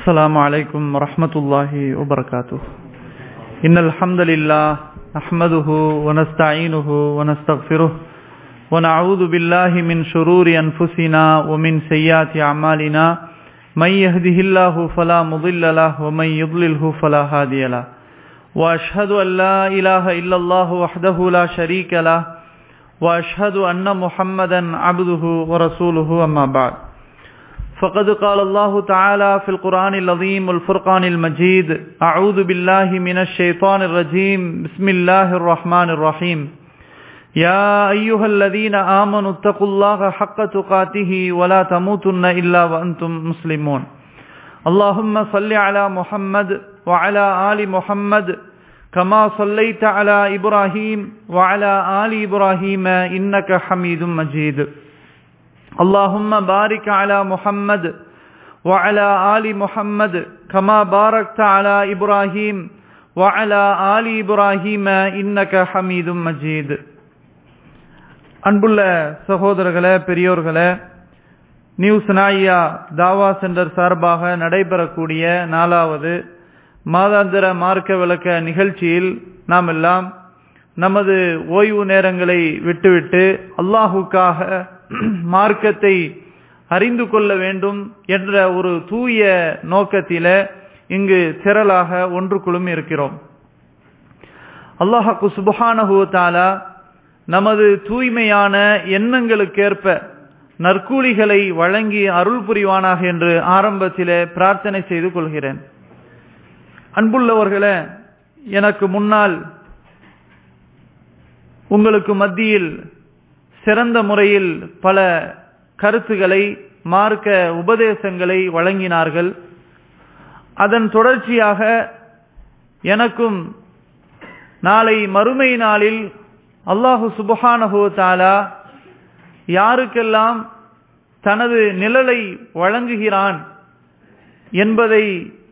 السلام عليكم ورحمة الله وبركاته. إن الحمد لله نحمده ونستعينه ونستغفره ونعوذ بالله من شرور أنفسنا ومن سيئات أعمالنا من يهده الله فلا مضل له ومن يضلله فلا هادي له وأشهد أن لا إله إلا الله وحده لا شريك له وأشهد أن محمدا عبده ورسوله أما بعد فقد قال الله تعالى في القرآن العظيم والفرقان المجيد أعوذ بالله من الشيطان الرجيم بسم الله الرحمن الرحيم يا أيها الذين آمنوا اتقوا الله حق تقاته ولا تموتن إلا وأنتم مسلمون اللهم صل على محمد وعلى آل محمد كما صليت على إبراهيم وعلى آل إبراهيم إنك حميد مجيد اللهم بارك على محمد وعلى آل محمد كما باركت على إبراهيم وعلى آل إبراهيم إنك حميد مجيد. அன்புள்ள சகோதரர்களே, பெரியோர்களே, நியூ சனாயா தாவா சென்டர் சார்பாக நடைபெறக்கூடிய 4வது மாதாந்திர மார்க்க விளக்க நிகழ்ச்சியில் நாம் எல்லாம் நமது ஓய்வு நேரங்களை விட்டுவிட்டு அல்லாஹுக்காக மார்க்கத்தை அறிந்து கொள்ள வேண்டும் என்ற ஒரு தூய நோக்கத்தில இங்கு திரளாக ஒன்று குழுமி இருக்கிறோம். அல்லாஹ் சுப்ஹானஹு வ தஆலா நமது தூய்மையான எண்ணங்களுக்கேற்ப நற்கூலிகளை வழங்கி அருள் புரிவானாக என்று ஆரம்பத்திலே பிரார்த்தனை செய்து கொள்கிறேன். அன்புள்ளவர்களே, எனக்கு முன்னால் உங்களுக்கு மத்தியில் சிறந்த முறையில் பல கருத்துக்களை, மார்க்க உபதேசங்களை வழங்கினார்கள். அதன் தொடர்ச்சியாக எனக்கும் நாளை மறுமை நாளில் அல்லாஹு சுப்ஹானஹு வ தஆலா யாருக்கெல்லாம் தனது நிழலை வழங்குகிறான் என்பதை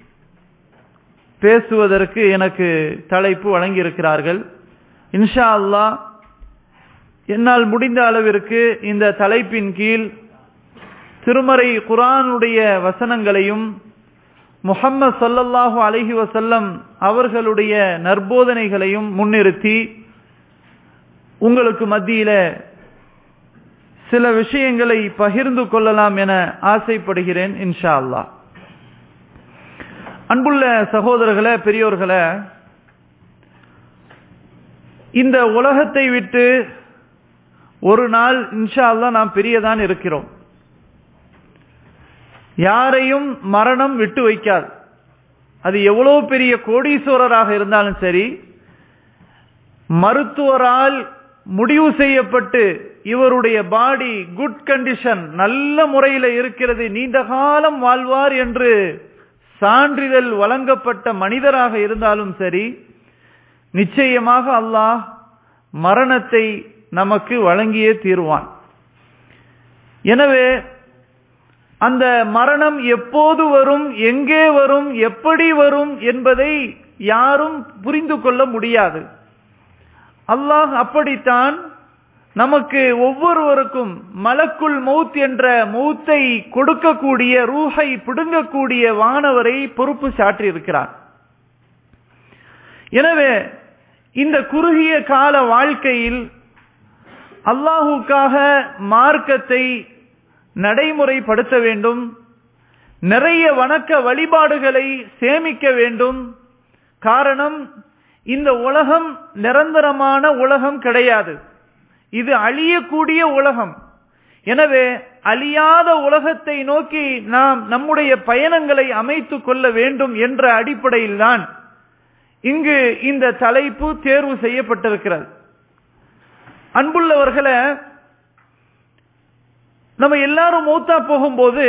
பேசுவதற்கு எனக்கு தலைப்பு வழங்கியிருக்கிறார்கள். இன்ஷா அல்லாஹ் என்னால் முடிந்த அளவிற்கு இந்த தலைப்பின் கீழ் திருமறை குர்ஆனுடைய வசனங்களையும் முஹம்மது ஸல்லல்லாஹு அலைஹி வஸல்லம் அவர்களுடைய நற்போதனைகளையும் முன்னிறுத்தி உங்களுக்கு மத்தியில சில விஷயங்களை பகிர்ந்து கொள்ளலாம் என ஆசைப்படுகிறேன் இன்ஷா அல்லாஹ். அன்புள்ள சகோதரர்களே, பெரியோர்களே, இந்த உலகத்தை விட்டு ஒரு நாள் இன்ஷா அல்லாஹ் நாம் பிரியதான் இருக்கிறோம். யாரையும் மரணம் விட்டு வைக்காது. அது எவ்வளவு பெரிய கோடீஸ்வரராக இருந்தாலும் சரி, மருத்துவரால் முடிவு செய்யப்பட்டு இவருடைய பாடி குட் கண்டிஷன், நல்ல முறையில் இருக்கிறது, நீண்ட காலம் வாழ்வார் என்று சான்றிதழ் வழங்கப்பட்ட மனிதராக இருந்தாலும் சரி, நிச்சயமாக அல்லாஹ் மரணத்தை நமக்கு வழங்கியே தீர்வான். எனவே அந்த மரணம் எப்போது வரும், எங்கே வரும், எப்படி வரும் என்பதை யாரும் புரிந்து கொள்ள முடியாது. அல்லாஹ் அப்படித்தான் நமக்கு ஒவ்வொருவருக்கும் மலக்குல் மௌத் என்ற மௌத்தை கொடுக்கக்கூடிய, ரூஹை பிடுங்கக்கூடிய வானவரை பொறுப்பு சாற்றியிருக்கிறார். எனவே இந்த குறுகிய கால வாழ்க்கையில் அல்லாஹுக்காக மார்க்கத்தை நடைமுறைப்படுத்த வேண்டும், நிறைய வணக்க வழிபாடுகளை சேமிக்க வேண்டும். காரணம், இந்த உலகம் நிரந்தரமான உலகம் கிடையாது, இது அழியக்கூடிய உலகம். எனவே அழியாத உலகத்தை நோக்கி நாம் நம்முடைய பயணங்களை அமைத்துக் கொள்ள வேண்டும் என்ற அடிப்படையில் தான் இங்கு இந்த தலைப்பு தேர்வு செய்யப்பட்டிருக்கிறது. அன்புள்ளவர்களே, நம்ம எல்லாரும் மௌத்தா போகும்போது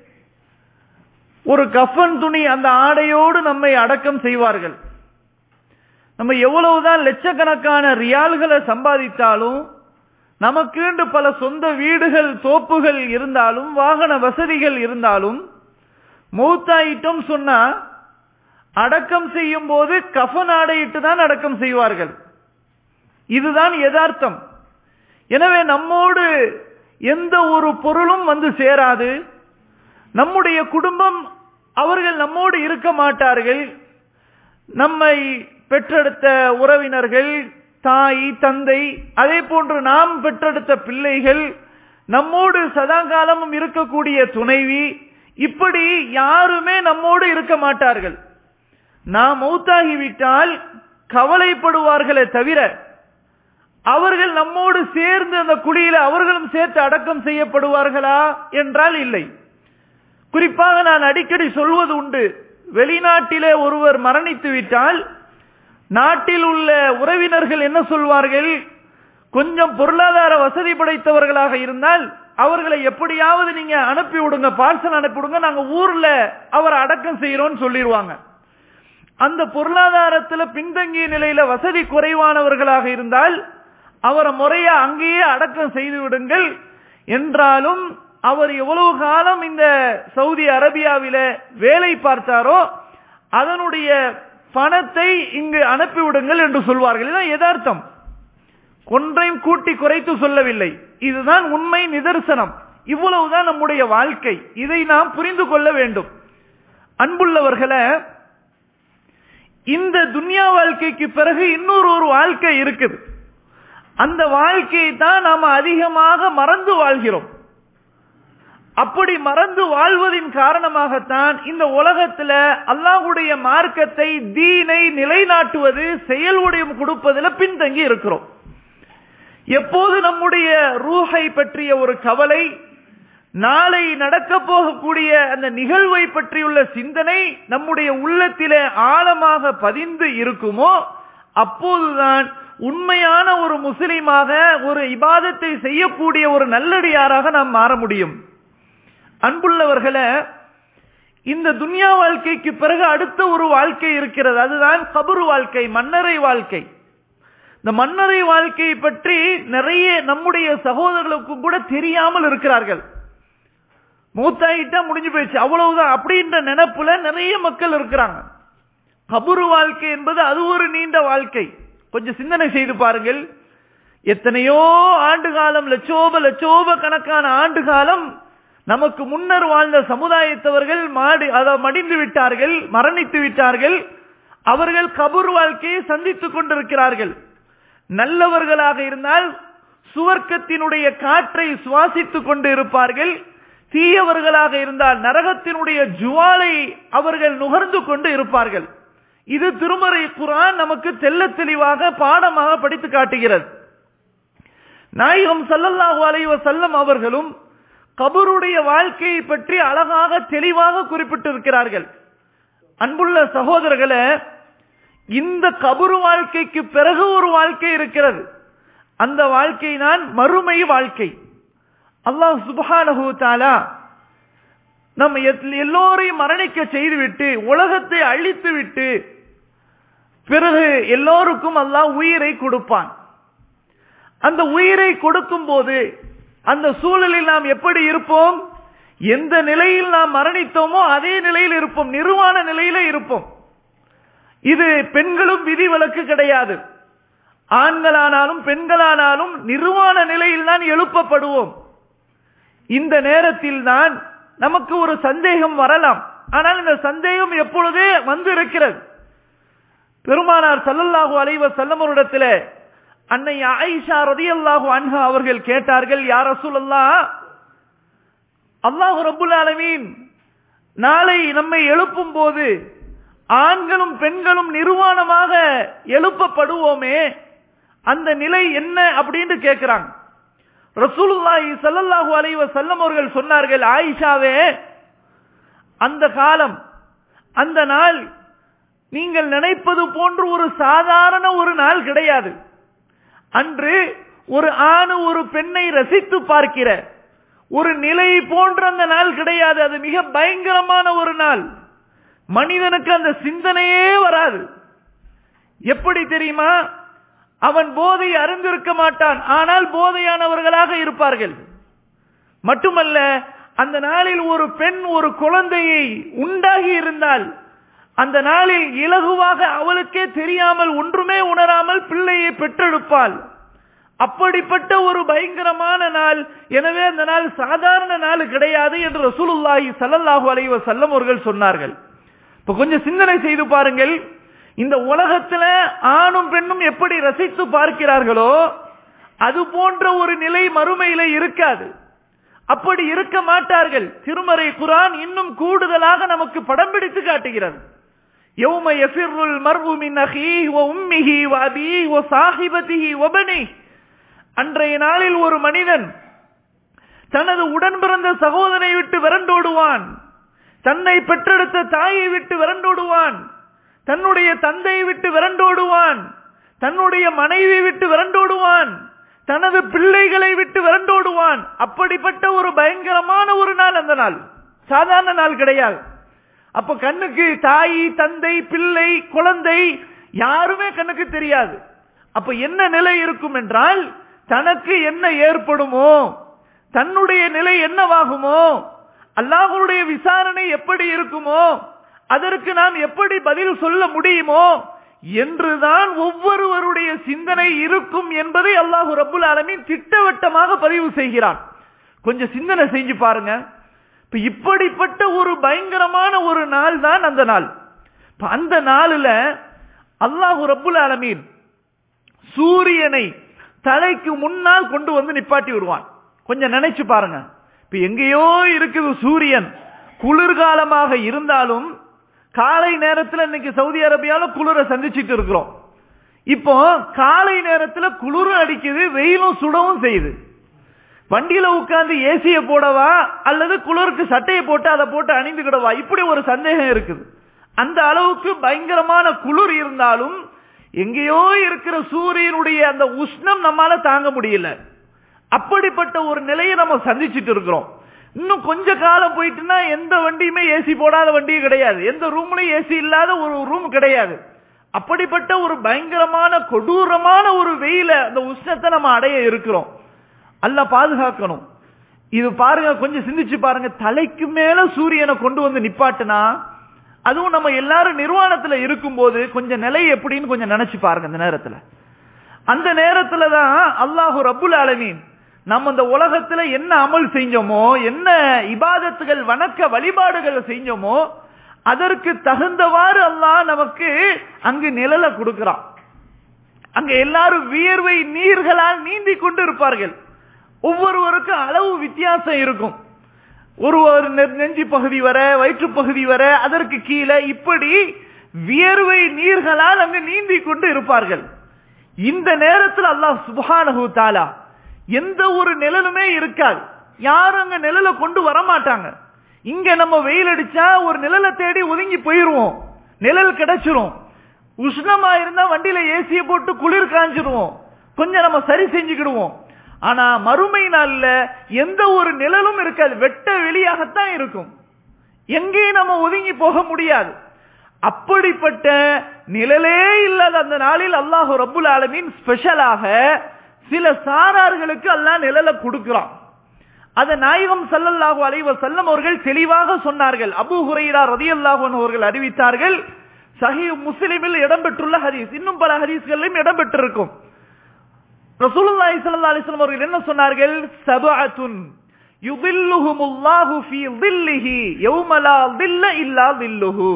ஒரு கஃபன் துணி, அந்த ஆடையோடு நம்மை அடக்கம் செய்வார்கள். நம்ம எவ்வளவுதான் லட்சக்கணக்கான ரியால்களை சம்பாதித்தாலும், நமக்கு பல சொந்த வீடுகள், தோப்புகள் இருந்தாலும், வாகன வசதிகள் இருந்தாலும், மௌத்தாயிட்டம் சொன்னா அடக்கம் செய்யும் போது கஃபன் ஆடையிட்டு தான் அடக்கம் செய்வார்கள். இதுதான் யதார்த்தம். எனவே நம்மோடு எந்த ஒரு பொருளும் வந்து சேராது. நம்முடைய குடும்பம் அவர்கள் நம்மோடு இருக்க மாட்டார்கள். நம்மை பெற்றெடுத்த உறவினர்கள், தாய் தந்தை, அதே போன்று நாம் பெற்றெடுத்த பிள்ளைகள், நம்மோடு சதாகாலமும் இருக்கக்கூடிய துணைவி, இப்படி யாருமே நம்மோடு இருக்க மாட்டார்கள். நாம் மௌத்தாகிவிட்டால் கவலைப்படுவார்களே தவிர அவர்கள் நம்மோடு சேர்ந்து அந்த குழியில அவர்களும் சேர்த்து அடக்கம் செய்யப்படுவார்களா என்றால் இல்லை. குறிப்பாக நான் அடிக்கடி சொல்வது உண்டு, வெளிநாட்டிலே ஒருவர் மரணித்து விட்டால் நாட்டில் உள்ள உறவினர்கள் என்ன சொல்வார்கள், கொஞ்சம் பொருளாதார வசதி படைத்தவர்களாக இருந்தால் அவர்களை எப்படியாவது நீங்க அனுப்பி விடுங்க, பார்சல் அனுப்பி விடுங்க, நாங்க ஊர்ல அவரை அடக்கம் செய்யறோம்னு சொல்லிடுவாங்க. அந்த பொருளாதாரத்துல பின்தங்கிய நிலையில வசதி குறைவானவர்களாக இருந்தால் அவரை முறையா அங்கேயே அடக்கம் செய்து விடுங்கள் என்றாலும் அவர் எவ்வளவு காலம் இந்த சவுதி அரேபியாவில வேலை பார்த்தாரோ அதனுடைய பணத்தை இங்கு அனுப்பிவிடுங்கள் என்று சொல்வார்கள். இதுதான் யதார்த்தம், ஒன்றையும் கூட்டி குறைத்து சொல்லவில்லை. இதுதான் உண்மை நிதர்சனம். இவ்வளவுதான் நம்முடைய வாழ்க்கை. இதை நாம் புரிந்து கொள்ள வேண்டும். அன்புள்ளவர்களே, இந்த துன்யா வாழ்க்கைக்கு பிறகு இன்னொரு வாழ்க்கை இருக்குது. அந்த வாழ்க்கையை தான் நாம் அதிகமாக மறந்து வாழ்கிறோம். அப்படி மறந்து வாழ்வதின் காரணமாகத்தான் இந்த உலகத்தில் அல்லாஹ்வுடைய மார்க்கத்தை, தீனை நிலைநாட்டுவது, செயல்வடிவம் கொடுப்பதில் பின்தங்கி இருக்கிறோம். எப்போது நம்முடைய ரூஹை பற்றிய ஒரு கவலை, நாளை நடக்க போகக்கூடிய அந்த நிகழ்வை பற்றியுள்ள சிந்தனை நம்முடைய உள்ளத்திலே ஆழமாக பதிந்து இருக்குமோ அப்போதுதான் உண்மையான ஒரு முஸ்லிமாக, ஒரு இபாதத்தை செய்யக்கூடிய ஒரு நல்லடியாராக நாம் மாற முடியும். அன்புள்ளவர்களே, இந்த துன்யா வாழ்க்கைக்கு பிறகு அடுத்த ஒரு வாழ்க்கை இருக்கிறது. அதுதான் கபர் வாழ்க்கை, மன்னரை வாழ்க்கை. இந்த மன்னரை வாழ்க்கையை பற்றி நிறைய நம்முடைய சகோதரர்களுக்கு கூட தெரியாமல் இருக்கிறார்கள். மூத்தாயிட்டா முடிஞ்சு போயிடுச்சு, அவ்வளவுதான் அப்படின்ற நினைப்புல நிறைய மக்கள் இருக்கிறாங்க. கபர் வாழ்க்கை என்பது அது ஒரு நீண்ட வாழ்க்கை. கொஞ்சம் சிந்தனை செய்து பாருங்கள். எத்தனையோ ஆண்டு காலம், லட்சோப கணக்கான ஆண்டு காலம் நமக்கு முன்னர் வாழ்ந்த சமுதாயத்தவர்கள் மடிந்து விட்டார்கள், மரணித்து விட்டார்கள். அவர்கள் கபர் வாழ்க்கையை சந்தித்துக் கொண்டிருக்கிறார்கள். நல்லவர்களாக இருந்தால் சுவர்க்கத்தினுடைய காற்றை சுவாசித்துக் கொண்டு இருப்பார்கள். தீயவர்களாக இருந்தால் நரகத்தினுடைய ஜுவாலை அவர்கள் நுகர்ந்து கொண்டு இருப்பார்கள். இது திருமறை குர்ஆன் நமக்கு தெள்ள தெளிவாக பாடமாக படித்து காட்டுகிறது. நாயகம் ஸல்லல்லாஹு அலைஹி வஸல்லம் அவர்களும் கபருடைய வாழ்க்கையை பற்றி அழகாக தெளிவாக குறிப்பிட்டிருக்கிறார்கள். அன்புள்ள சகோதரர்களே, இந்த கபரு வாழ்க்கைக்கு பிறகு ஒரு வாழ்க்கை இருக்கிறது. அந்த வாழ்க்கை தான் மறுமை வாழ்க்கை. அல்லாஹ் சுப்ஹானஹு வ தஆலா நம்ம எல்லோரையும் மரணிக்க செய்துவிட்டு, உலகத்தை அழித்து விட்டு, பிறகு எல்லோருக்கும் அல்லாஹ் உயிரை கொடுப்பான். அந்த உயிரை கொடுக்கும் போது அந்த சூழலில் நாம் எப்படி இருப்போம்? எந்த நிலையில் நாம் மரணித்தோமோ அதே நிலையில் இருப்போம், நிர்வாண நிலையில இருப்போம். இது பெண்களும் விதிவிலக்கு கிடையாது. ஆண்களானாலும் பெண்களானாலும் நிர்வாண நிலையில் தான் எழுப்பப்படுவோம். இந்த நேரத்தில் தான் நமக்கு ஒரு சந்தேகம் வரலாம். ஆனால் இந்த சந்தேகம் எப்பொழுதே வந்து இருக்கிறது. பெருமானார் ஸல்லல்லாஹு அலைஹி வஸல்லம் அவரிடத்திலே அன்னை ஆயிஷா ரலியல்லாஹு அன்ஹா அவர்கள் கேட்டார்கள், யா ரசூலல்லாஹ், அல்லாஹ் ரப்புல் ஆலமீன் நாளை நம்மை எழுப்பும் போது ஆண்களும் பெண்களும் நிர்வாணமாக எழுப்பப்படுவோமே, அந்த நிலை என்ன அப்படின்னு கேட்கிறாங்க. ரசூலுல்லாஹி ஸல்லல்லாஹு அலைஹி வஸல்லம் அவர்கள் சொன்னார்கள், ஆயிஷாவே, அந்த காலம், அந்த நாள் நீங்கள் நினைப்பது போன்று ஒரு சாதாரண ஒரு நாள் கிடையாது. அன்று ஒரு ஆண் ஒரு பெண்ணை ரசித்து பார்க்கிற ஒரு நிலை போன்ற அந்த நாள் கிடையாது. அது மிக பயங்கரமான ஒரு நாள். மனிதனுக்கு அந்த சிந்தனையே வராது. எப்படி தெரியுமா? அவன் போதை அருந்திருக்க மாட்டான், ஆனால் போதையானவர்களாக இருப்பார்கள். மட்டுமல்ல, அந்த நாளில் ஒரு பெண் ஒரு குழந்தையை உண்டாகி இருந்தால் அந்த நாளில் இலகுவாக அவளுக்கே தெரியாமல், ஒன்றுமே உணராமல் பிள்ளையை பெற்றெடுப்பாள். அப்படிப்பட்ட ஒரு பயங்கரமான நாள். எனவே அந்த நாள் சாதாரண நாள் கிடையாது என்று ரசூலுல்லாஹி ஸல்லல்லாஹு அலைஹி வஸல்லம் அவர்கள் சொன்னார்கள். இப்ப கொஞ்சம் சிந்தனை செய்து பாருங்கள். இந்த உலகத்துல ஆணும் பெண்ணும் எப்படி ரசித்து பார்க்கிறார்களோ அது போன்ற ஒரு நிலை மறுமையில இருக்காது. அப்படி இருக்க மாட்டார்கள். திருமறை குர்ஆன் இன்னும் கூடுதலாக நமக்கு படம் பிடித்து காட்டுகிறது. யௌம யஃபிருல் மர்உ மின் அஹீஹி வ உம்மிஹி வ அபீஹி வ ஸாஹிபதிஹி வ பனீஹி. அன்றைய நாளில் ஒரு மனிதன் தனது உடன் பிறந்த சகோதரனை விட்டு விரண்டோடுவான், தன்னை பெற்றெடுத்த தாயை விட்டு விரண்டோடுவான், தன்னுடைய தந்தையை விட்டு விரண்டோடுவான், தன்னுடைய மனைவி விட்டு விரண்டோடுவான், தனது பிள்ளைகளை விட்டு விரண்டோடுவான். அப்படிப்பட்ட ஒரு பயங்கரமான ஒரு நாள் அந்த நாள். சாதாரண நாள் கிடையாது. அப்ப கண்ணுக்கு தாய், தந்தை, பிள்ளை, குழந்தை யாருமே கண்ணுக்கு தெரியாது. அப்ப என்ன நிலை இருக்கும் என்றால், தனக்கு என்ன ஏற்படுமோ, தன்னுடைய நிலை என்னவாகுமோ, அல்லாஹ்வுடைய விசாரணை எப்படி இருக்குமோ, அதற்கு நாம் எப்படி பதில் சொல்ல முடியுமோ என்றுதான் ஒவ்வொருவருடைய சிந்தனை இருக்கும் என்பதை அல்லாஹ் ரப்புல் ஆலமீன் திட்டவட்டமாக பதிவு செய்கிறான். கொஞ்சம் சிந்தனை செஞ்சு பாருங்க. இப்படிப்பட்ட ஒரு பயங்கரமான ஒரு நாள் தான் அந்த நாள். அந்த நாளில அல்லாஹ் ரப்புல் ஆலமீன் சூரியனை தலைக்கு முன்னால் கொண்டு வந்து நிப்பாட்டி விடுவான். கொஞ்சம் நினைச்சு பாருங்க. இப்ப எங்கேயோ இருக்குது சூரியன். குளிர்காலமாக இருந்தாலும் காலை நேரத்தில் இன்னைக்கு சவுதி அரேபியால குளிரை சந்திச்சுட்டு இருக்கிறோம். இப்போ காலை நேரத்தில் குளிரும் அடிக்குது, வெயிலும் சுடவும் செய்யுது. வண்டியில உட்கார்ந்து ஏசிய போடவா அல்லது குளிருக்கு சட்டையை போட்டு அதை போட்டு அணிந்துகிடவா, இப்படி ஒரு சந்தேகம் இருக்குது. அந்த அளவுக்கு பயங்கரமான குளிர் இருந்தாலும் எங்கேயோ இருக்கிற சூரியனுடைய அந்த உஷ்ணம் நம்மால தாங்க முடியல. அப்படிப்பட்ட ஒரு நிலையை நம்ம சந்திச்சுட்டு இருக்கிறோம். இன்னும் கொஞ்ச காலம் போயிட்டுனா எந்த வண்டியுமே ஏசி போடாத வண்டியும் கிடையாது, எந்த ரூம்லயும் ஏசி இல்லாத ஒரு ரூம் கிடையாது. அப்படிப்பட்ட ஒரு பயங்கரமான கொடூரமான ஒரு வெயில அந்த உஷ்ணத்தை நம்ம அடைய இருக்கிறோம். அல்லாஹ் பாதுகாக்கணும். இது பாருங்க, கொஞ்சம் சிந்திச்சு பாருங்க. தலைக்கு மேல சூரியனை கொண்டு வந்து நிப்பாட்டுனா, அதுவும் நம்ம எல்லாரும் நிர்வாணத்துல இருக்கும் போது கொஞ்சம் நிலை எப்படின்னு கொஞ்சம் நினைச்சு பாருங்க. அந்த நேரத்துல தான் அல்லாஹ் ரப்புல் ஆலமீன் நம்ம இந்த உலகத்துல என்ன அமல் செஞ்சோமோ, என்ன இபாதத்துகள் வணக்க வழிபாடுகள் செஞ்சோமோ அதற்கு தகுந்தவாறு அல்லாஹ் நமக்கு அங்கு நிழலை கொடுக்கிறான். அங்க எல்லாரும் வியர்வை நீர்களால் நீந்தி கொண்டு இருப்பார்கள். ஒவ்வொருவருக்கும் அளவு வித்தியாசம் இருக்கும். ஒரு நெஞ்சு பகுதி வர, வயிற்று பகுதி வர, அதற்கு கீழே இப்படி வியர்வை நீர்களால் அங்கு நீந்தி கொண்டு இருப்பார்கள். இந்த நேரத்தில் அல்லாஹ் சுப்ஹானஹு தஆலா எந்த ஒரு நிழலுமே இருக்காது. யாரும் அங்க நிழலை கொண்டு வர மாட்டாங்க. இங்க நம்ம வெயில் அடிச்சா ஒரு நிழலை தேடி ஒதுங்கி போயிருவோம், நிழல் கிடைச்சிரும். உஷ்ணமா இருந்தா வண்டியில ஏசியை போட்டு குளிர் காஞ்சிருவோம், கொஞ்சம் நம்ம சரி செஞ்சுக்கிடுவோம். ஆனா மறுமை நாள்ல எந்த ஒரு நிழலும் இருக்காது, வெட்ட வெளியாகத்தான் இருக்கும். எங்கேயும் நம்ம ஒதுங்கி போக முடியாது. அப்படிப்பட்ட நிழலே இல்லாத அந்த நாளில் அல்லாஹ் ரப்புல் ஆலமீன் ஸ்பெஷலாக சில சாரார்களுக்கு அல்லாஹ் நிழலை கொடுக்கிறான். அத நாயகம் ஸல்லல்லாஹு அலைஹி வஸல்லம் அவர்கள் தெளிவாக சொன்னார்கள். அபூ ஹுரைரா ரலியல்லாஹு அன்ஹு அவர்கள் அறிவித்தார்கள். சஹீஹ் முஸ்லிமில் இடம்பெற்றுள்ள ஹதீஸ், இன்னும் பல ஹதீஸ்களிலும் இடம்பெற்றிருக்கும். ரசூலுல்லாஹி ஸல்லல்லாஹு அலைஹி வஸல்லம் அவர்கள் என்ன சொன்னார்கள்? சபஅத்துன் யுதில்லுஹுமுல்லாஹு ஃபீ ظில்லிஹி யௌம லா ظில்ல இல்லா ظில்லுஹு.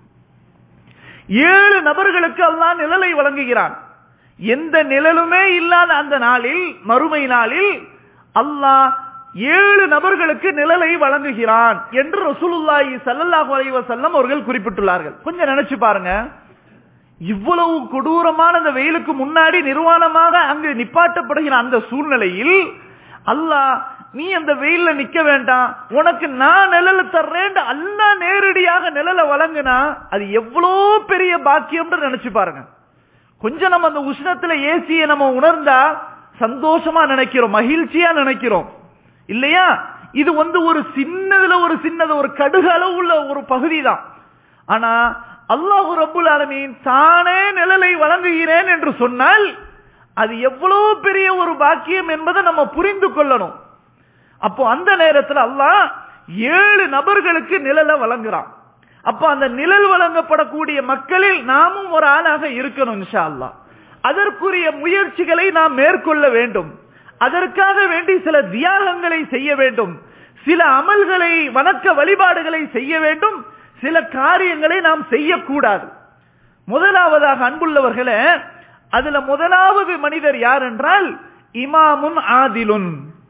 7 நபர்களுக்கு அல்லாஹ் நிழலை வழங்குகிறான். எந்த நிழலுமே இல்லாத அந்த நாளில், மறுமை நாளில் அல்லாஹ் 7 நபர்களுக்கு நிழலை வழங்குகிறான் என்று ரசூலுல்லாஹி ஸல்லல்லாஹு அலைஹி வஸல்லம் அவர்கள் குறிப்பிட்டுள்ளார்கள். கொஞ்சம் நினைச்சு பாருங்க. இவ்வளவு கொடூரமான அந்த வெயிலுக்கு முன்னாடி நிர்வாணமாக அங்கு நிப்பாட்டப்படுகிற அந்த சூழ்நிலையில் அல்லாஹ், நீ அந்த வெயில்ல நிக்க வேண்டாம், உனக்கு நான் நிழல தர்றேன், அல்லாஹ் நேரடியாக நிழலை வழங்குனா அது எவ்வளவு பெரிய பாக்கியம் நினைச்சு பாருங்க. கொஞ்சம் நம்ம அந்த உஷ்ணத்துல ஏசியை நம்ம உணர்ந்தா சந்தோஷமா நினைக்கிறோம், மகிழ்ச்சியா நினைக்கிறோம் இல்லையா? இது ஒரு சின்னது ஒரு கடுகு அளவு உள்ள ஒரு பகுதி தான். ஆனா அல்லாஹ் ரப்புல் ஆலமீன் தானே நிழலை வழங்குகிறேன் என்று சொன்னால் அது எவ்வளவு பெரிய ஒரு பாக்கியம் என்பதை நம்ம புரிந்து கொள்ளணும். அப்போ அந்த நேரத்தில் அல்லாஹ் 7 நபர்களுக்கு நிழலை வழங்குறான். அப்ப அந்த நிழல் வழங்கப்படக்கூடிய மக்களில் நாமும் ஒரு ஆளாக இருக்கணும் இன்ஷா அல்லாஹ். அதற்குரிய முயற்சிகளை நாம் மேற்கொள்ள வேண்டும். அதற்காக வேண்டி சில தியாகங்களை செய்ய வேண்டும், சில அமல்களை வணக்க வழிபாடுகளை செய்ய வேண்டும், சில காரியங்களை நாம் செய்யக்கூடாது. முதலாவதாக அன்புள்ளவர்களே, அதுல முதலாவது மனிதர் யார் என்றால் இமாமுன் ஆதிலுன்,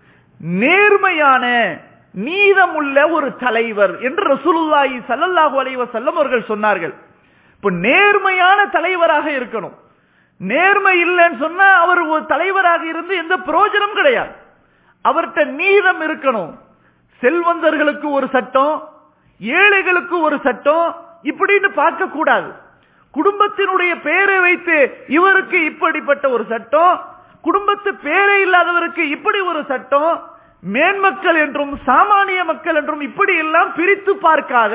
நேர்மையான நீதமுள்ள ஒரு தலைவர் என்று ரசூலுல்லாஹி ஸல்லல்லாஹு அலைஹி வஸல்லம் அவர்கள் சொன்னார்கள். இப்ப நேர்மையான தலைவராக இருக்கணும். நேர்மை இல்லைன்னு சொன்னா அவர் ஒரு தலைவராக இருந்து எந்த பிரயோஜனம் கிடையாது. அவர்கிட்ட நீதம் இருக்கணும். செல்வந்தர்களுக்கு ஒரு சட்டம், ஏழைகளுக்கு ஒரு சட்டம் இப்படின்னு பார்க்க கூடாது. குடும்பத்தினுடைய பெயரை வைத்து இவருக்கு இப்படிப்பட்ட ஒரு சட்டம், குடும்பத்து பேரே இல்லாதவருக்கு இப்படி ஒரு சட்டம், மேன்மக்கள் என்றும் சாமானிய மக்கள் என்றும் இப்படி எல்லாம் பிரித்து பார்க்காத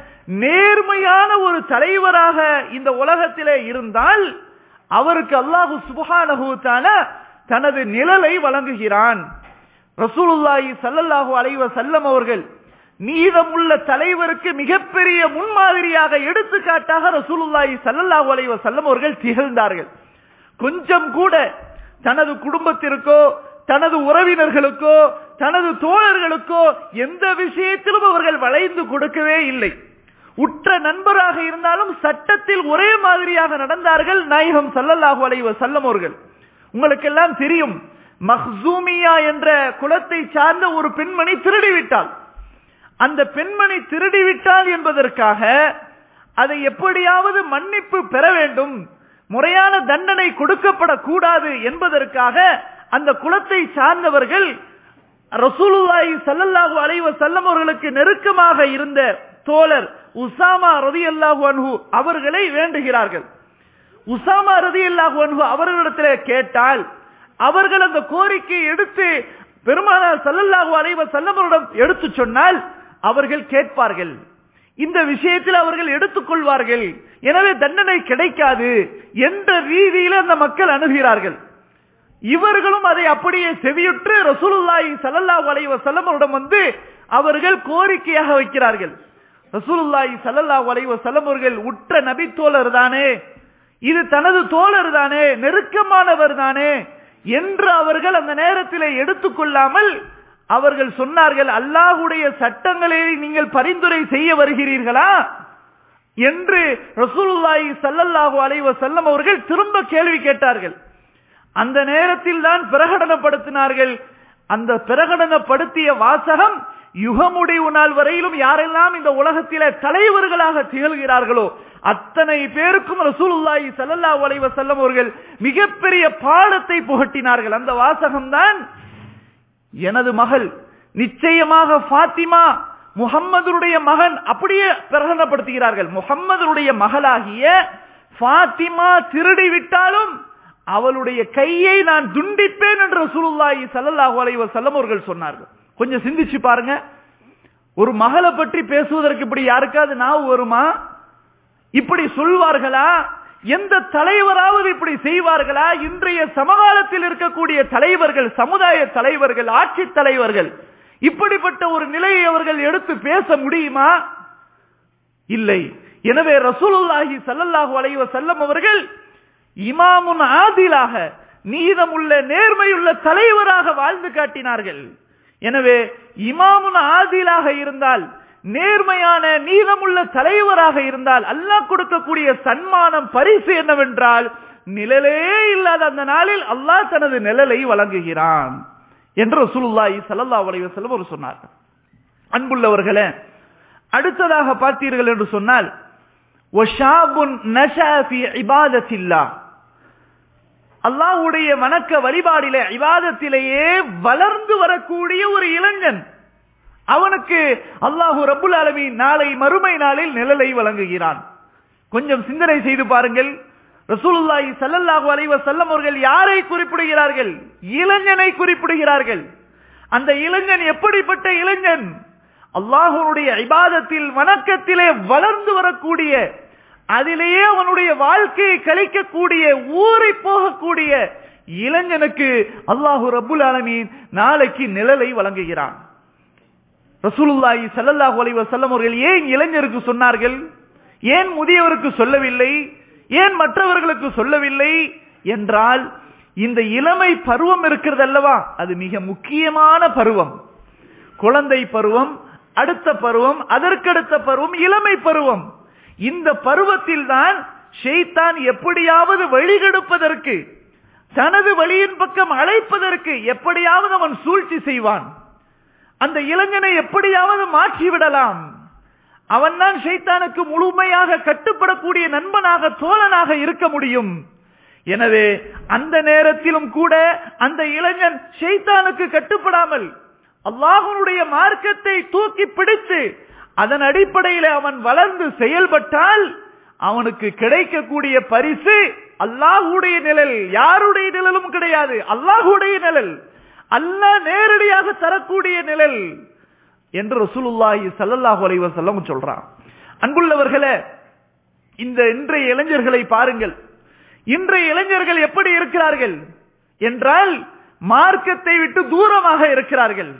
நேர்மையான ஒரு தலைவராக இந்த உலகத்திலே இருந்தால் அவருக்கு அல்லாஹு சுப்ஹானஹு வ தஆலா தனது நிழலை வழங்குகிறான். ரசூலுல்லாஹி ஸல்லல்லாஹு அலைஹி வஸல்லம் அவர்கள் நீதமுள்ள தலைவருக்கு மிகப்பெரிய முன்மாதிரியாக எடுத்துக்காட்டாக ரசூலுல்லாஹி ஸல்லல்லாஹு அலைஹி வஸல்லம் அவர்கள் திகழ்ந்தார்கள். கொஞ்சம் கூட தனது குடும்பத்திற்கோ தனது உறவினர்களுக்கோ தனது தோழர்களுக்கோ எந்த விஷயத்திலும் அவர்கள் வளைந்து கொடுக்கவே இல்லை. உற்ற நண்பராக இருந்தாலும் சட்டத்தில் ஒரே மாதிரியாக நடந்தார்கள் நாயகம் ஸல்லல்லாஹு அலைஹி வஸல்லம் அவர்கள். உங்களுக்கு எல்லாம் தெரியும், மக்சூமியா என்ற குலத்தை சார்ந்த ஒரு பெண்மணி திருடிவிட்டாள். அந்த பெண்மணி திருடிவிட்டாள் என்பதற்காக அதை எப்படியாவது மன்னிப்பு பெற வேண்டும், முறையான தண்டனை கொடுக்கப்படக்கூடாது என்பதற்காக அந்த குலத்தை சார்ந்தவர்கள் ரசூலுல்லாஹி ஸல்லல்லாஹு அலைஹி வஸல்லம் அவர்களுக்கு நெருக்கமாக இருந்த தோழர் உசாமா ரலியல்லாஹு அன்ஹு அவர்களை வேண்டுகிறார்கள். உசாமா ரலியல்லாஹு அன்ஹு அவர்களிடத்திலே கேட்டால் அவர்கள் அந்த கோரிக்கையை எடுத்து பெருமானார் ஸல்லல்லாஹு அலைஹி வஸல்லம் அவர்களிடம் எடுத்து சொன்னால் அவர்கள் கேட்பார்கள், இந்த விஷயத்தில் அவர்கள் எடுத்துக்கொள்வார்கள், எனவே தண்டனை கிடைக்காது என்ற ரீதியில் அந்த மக்கள் அணுகிறார்கள். இவர்களும் அதை அப்படியே செவியுற்று ரசூலுல்லாஹி ஸல்லல்லாஹு அலைஹி வஸல்லம் அவரிடம் வந்து அவர்கள் கோரிக்கையாக வைக்கிறார்கள். ரசூலுல்லாஹி ஸல்லல்லாஹு அலைஹி வஸல்லம் அவர்கள் உற்ற நபி தோழர் தானே, இது தனது தோழர் தானே, நெருக்கமானவர் தானே என்று அவர்கள் அந்த நேரத்தில் எடுத்துக்கொள்ளாமல் அவர்கள் சொன்னார்கள், அல்லாஹ்வுடைய சட்டங்களை நீங்கள் பரிந்துரை செய்ய வருகிறீர்களா என்று ரசூலுல்லாஹி ஸல்லல்லாஹு அலைஹி வஸல்லம் அவர்கள் திரும்ப கேள்வி கேட்டார்கள். அந்த நேரத்தில் தான் பிரகடனப்படுத்தினார்கள். அந்த பிரகடனப்படுத்திய வாசகம் யுகமுடிவு நாள் வரையிலும் யாரெல்லாம் இந்த உலகத்திலே தலைவர்களாக திகழ்கிறார்களோ அத்தனை பேருக்கும் ரசூலுல்லாஹி ஸல்லல்லாஹு அலைஹி வஸல்லம் அவர்கள் மிகப்பெரிய பாடத்தை புகட்டினார்கள். அந்த வாசகம் தான், எனது மகள் நிச்சயமாக ஃபாத்திமா முஹம்மதுடைய மகன், அப்படியே பிரகடனப்படுத்துகிறார்கள், முஹம்மதுடைய மகளாகிய ஃபாத்திமா திருடி விட்டாலும் அவளுடைய கையை நான் துண்டிப்பேன் என்று ரசூலுல்லாஹி ஸல்லல்லாஹு அலைஹி வஸல்லம் அவர்கள் சொன்னார்கள். கொஞ்சம் சிந்திச்சு பாருங்க, ஒரு மகளை பற்றி பேசுவதற்கு இப்படி யாருக்காவது நாவு வருமா? இப்படி சொல்வார்களா? எந்த தலைவராவது இப்படி செய்வார்களா? இன்றைய சமகாலத்தில் இருக்கக்கூடிய தலைவர்கள், சமுதாய தலைவர்கள், ஆட்சி தலைவர்கள் இப்படிப்பட்ட ஒரு நிலையை அவர்கள் எடுத்து பேச முடியுமா? இல்லை. எனவே ரசூலுல்லாஹி ஸல்லல்லாஹு அலைஹி வஸல்லம் அவர்கள் இமாமுன் ஆதிலாக, நீதமுள்ள நேர்மையுள்ள தலைவராக வாழ்ந்து காட்டினார்கள். எனவே இமாமுன் ஆதிலாக இருந்தால், நேர்மையான நீதமுள்ள தலைவராக இருந்தால் அல்லாஹ் கொடுக்கக்கூடிய சன்மானம் பரிசு என்னவென்றால், நிழலே இல்லாத அந்த நாளில் அல்லாஹ் தனது நிழலை வழங்குகிறான் என்று ரசூலுல்லாஹி ஸல்லல்லாஹு அலைஹி வஸல்லம் அவர் சொன்னார்கள். அன்புள்ளவர்களே, அடுத்ததாக பார்த்தீர்கள் என்று சொன்னால், வஷாபுன் நஷா ஃபீ இபாதத்தில்லாஹ், அல்லாஹ்வுடைய வணக்க வழிபாடிலே இபாதத்திலேயே வளர்ந்து வரக்கூடிய ஒரு இளைஞன், அவனுக்கு அல்லாஹு ரப்புல் ஆலமீன் நாளை மறுமை நாளில் நிழலை வழங்குகிறான். கொஞ்சம் சிந்தனை செய்து பாருங்கள். ரசூலுல்லாஹி ஸல்லல்லாஹு அலைஹி வஸல்லம் அவர்கள் யாரை குறிப்பிடுகிறார்கள்? இளைஞனை குறிப்பிடுகிறார்கள். அந்த இளைஞன் எப்படிப்பட்ட இளைஞன்? அல்லாஹ்வுடைய இபாதத்தில் வணக்கத்திலே வளர்ந்து வரக்கூடிய, அதிலேயே அவனுடைய வாழ்க்கையை கழிக்கக்கூடிய, ஊறி போகக்கூடிய இளைஞனுக்கு அல்லாஹு ரப்புல் ஆலமீன் நாளைக்கு நிழலை வழங்குகிறான். ரசூலுல்லாஹி ஸல்லல்லாஹு அலைஹி வஸல்லம் அவர்கள் ஏன் இளைஞருக்கு சொன்னார்கள்? ஏன் முதியவருக்கு சொல்லவில்லை? ஏன் மற்றவர்களுக்கு சொல்லவில்லை? என்றால் இந்த இளமை பருவம் இருக்கிறது அல்லவா, அது மிக முக்கியமான பருவம். குழந்தை பருவம், அடுத்த பருவம், அதற்கடுத்த பருவம் இளமை பருவம். இந்த பருவத்தில் தான் ஷைத்தான் எப்படியாவது வழிகெடுப்பதற்கு, தனது வழியின் பக்கம் அழைப்பதற்கு எப்படியாவது அவன் சூழ்ச்சி செய்வான். அந்த இளைஞனை எப்படியாவது மாற்றிவிடலாம். அவன் தான் ஷைத்தானுக்கு முழுமையாக கட்டுப்படக்கூடிய நண்பனாக, தோழனாக இருக்க முடியும். எனவே அந்த நேரத்திலும் கூட அந்த இளைஞன் ஷைத்தானுக்கு கட்டுப்படாமல் அல்லாஹ்வுடைய மார்க்கத்தை தூக்கி பிடித்து அதன் அடிப்படையில் அவன் வளர்ந்து செயல்பட்டால் அவனுக்கு கிடைக்கக்கூடிய பரிசு அல்லாஹ்வுடைய நிழல். யாருடைய நிழலும் கிடையாது, அல்லாஹ்வுடைய நிழல். அல்லாஹ் நேரடியாக தரக்கூடிய நிழல் என்று ரசூலுல்லாஹி ஸல்லல்லாஹு அலைஹி வஸல்லம் சொல்றான். அன்புள்ளவர்களே, இந்த இன்றைய இளைஞர்களை பாருங்கள். இன்றைய இளைஞர்கள் எப்படி இருக்கிறார்கள் என்றால் மார்க்கத்தை விட்டு தூரமாக இருக்கிறார்கள்.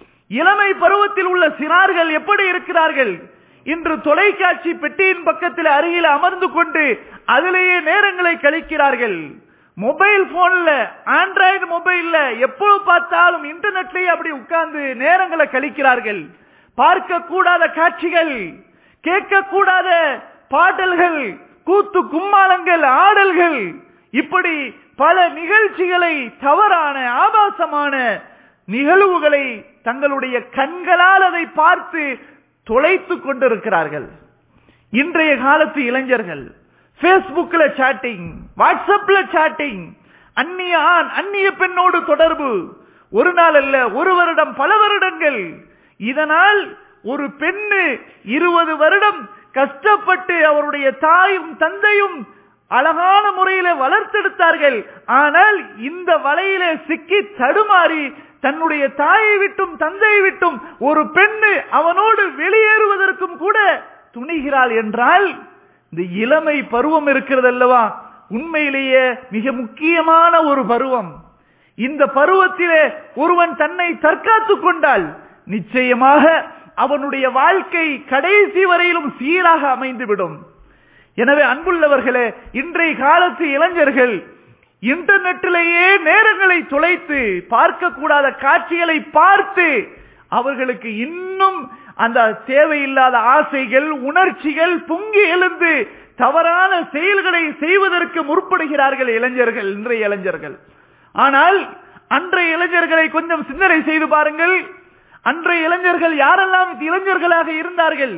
இளமை பருவத்தில் உள்ள சிறார்கள் எப்படி இருக்கிறார்கள்? இன்று தொலைக்காட்சி பெட்டியின் பக்கத்தில் அருகில் அமர்ந்து கொண்டு அதிலேயே நேரங்களை கழிக்கிறார்கள். மொபைல் போன்ல, ஆண்ட்ராய்டு மொபைல்ல எப்போ பார்த்தாலும் இன்டர்நெட்லயே அப்படி உட்கார்ந்து நேரங்களை கழிக்கிறார்கள். பார்க்க கூடாத காட்சிகள், கேட்க கூடாத பாடல்கள், கூத்து கும்மாளங்கள், ஆடல்கள், இப்படி பல நிகழ்ச்சிகளை, தவறான ஆபாசமான நிகழ்வுகளை தங்களுடைய கண்களால் அதை பார்த்து தொலைத்துக் கொண்டிருக்கிறார்கள். இன்றைய காலத்து இளைஞர்கள் பேஸ்புக்ல சாட்டிங், வாட்ஸ்அப்ல சாட்டிங், அந்நிய ஆண் அந்நிய பெண்ணோடு தொடர்பு, ஒரு நாள் அல்ல, ஒரு வருடம், பல வருடங்கள். இதனால் ஒரு பெண்ணு 20 வருடம் கஷ்டப்பட்டு அவருடைய தாயும் தந்தையும் அழகான முறையில வளர்த்தெடுத்தார்கள். ஆனால் இந்த வலையில சிக்கி தடுமாறி தன்னுடைய தாயை விட்டும் தந்தையை விட்டும் ஒரு பெண்ணு அவனோடு வெளியேறுவதற்கும் கூட துணிகிறாள் என்றால் இந்த இளமை பருவம் இருக்கிறது அல்லவா, உண்மையிலேயே மிக முக்கியமான ஒரு பருவம். இந்த பருவத்திலே ஒருவன் தன்னை தற்காத்துக் கொண்டால் நிச்சயமாக அவனுடைய வாழ்க்கை கடைசி வரையிலும் சீராக அமைந்துவிடும். எனவே அன்புள்ளவர்களே, இன்றைய காலத்து இளைஞர்கள் இன்டர்நெட்டிலேயே நேரங்களை தொலைத்து பார்க்கக்கூடாத காட்சிகளை பார்த்து அவர்களுக்கு இன்னும் அந்த தேவையில்லாத ஆசைகள், உணர்ச்சிகள் பொங்கி எழுந்து தவறான செயல்களை செய்வதற்கு முற்படுகிறார்கள் இளைஞர்கள், இன்றைய இளைஞர்கள். ஆனால் அன்றைய இளைஞர்களை கொஞ்சம் சிந்தனை செய்து பாருங்கள். அன்றைய இளைஞர்கள் யாரெல்லாம் இளைஞர்களாக இருந்தார்கள்?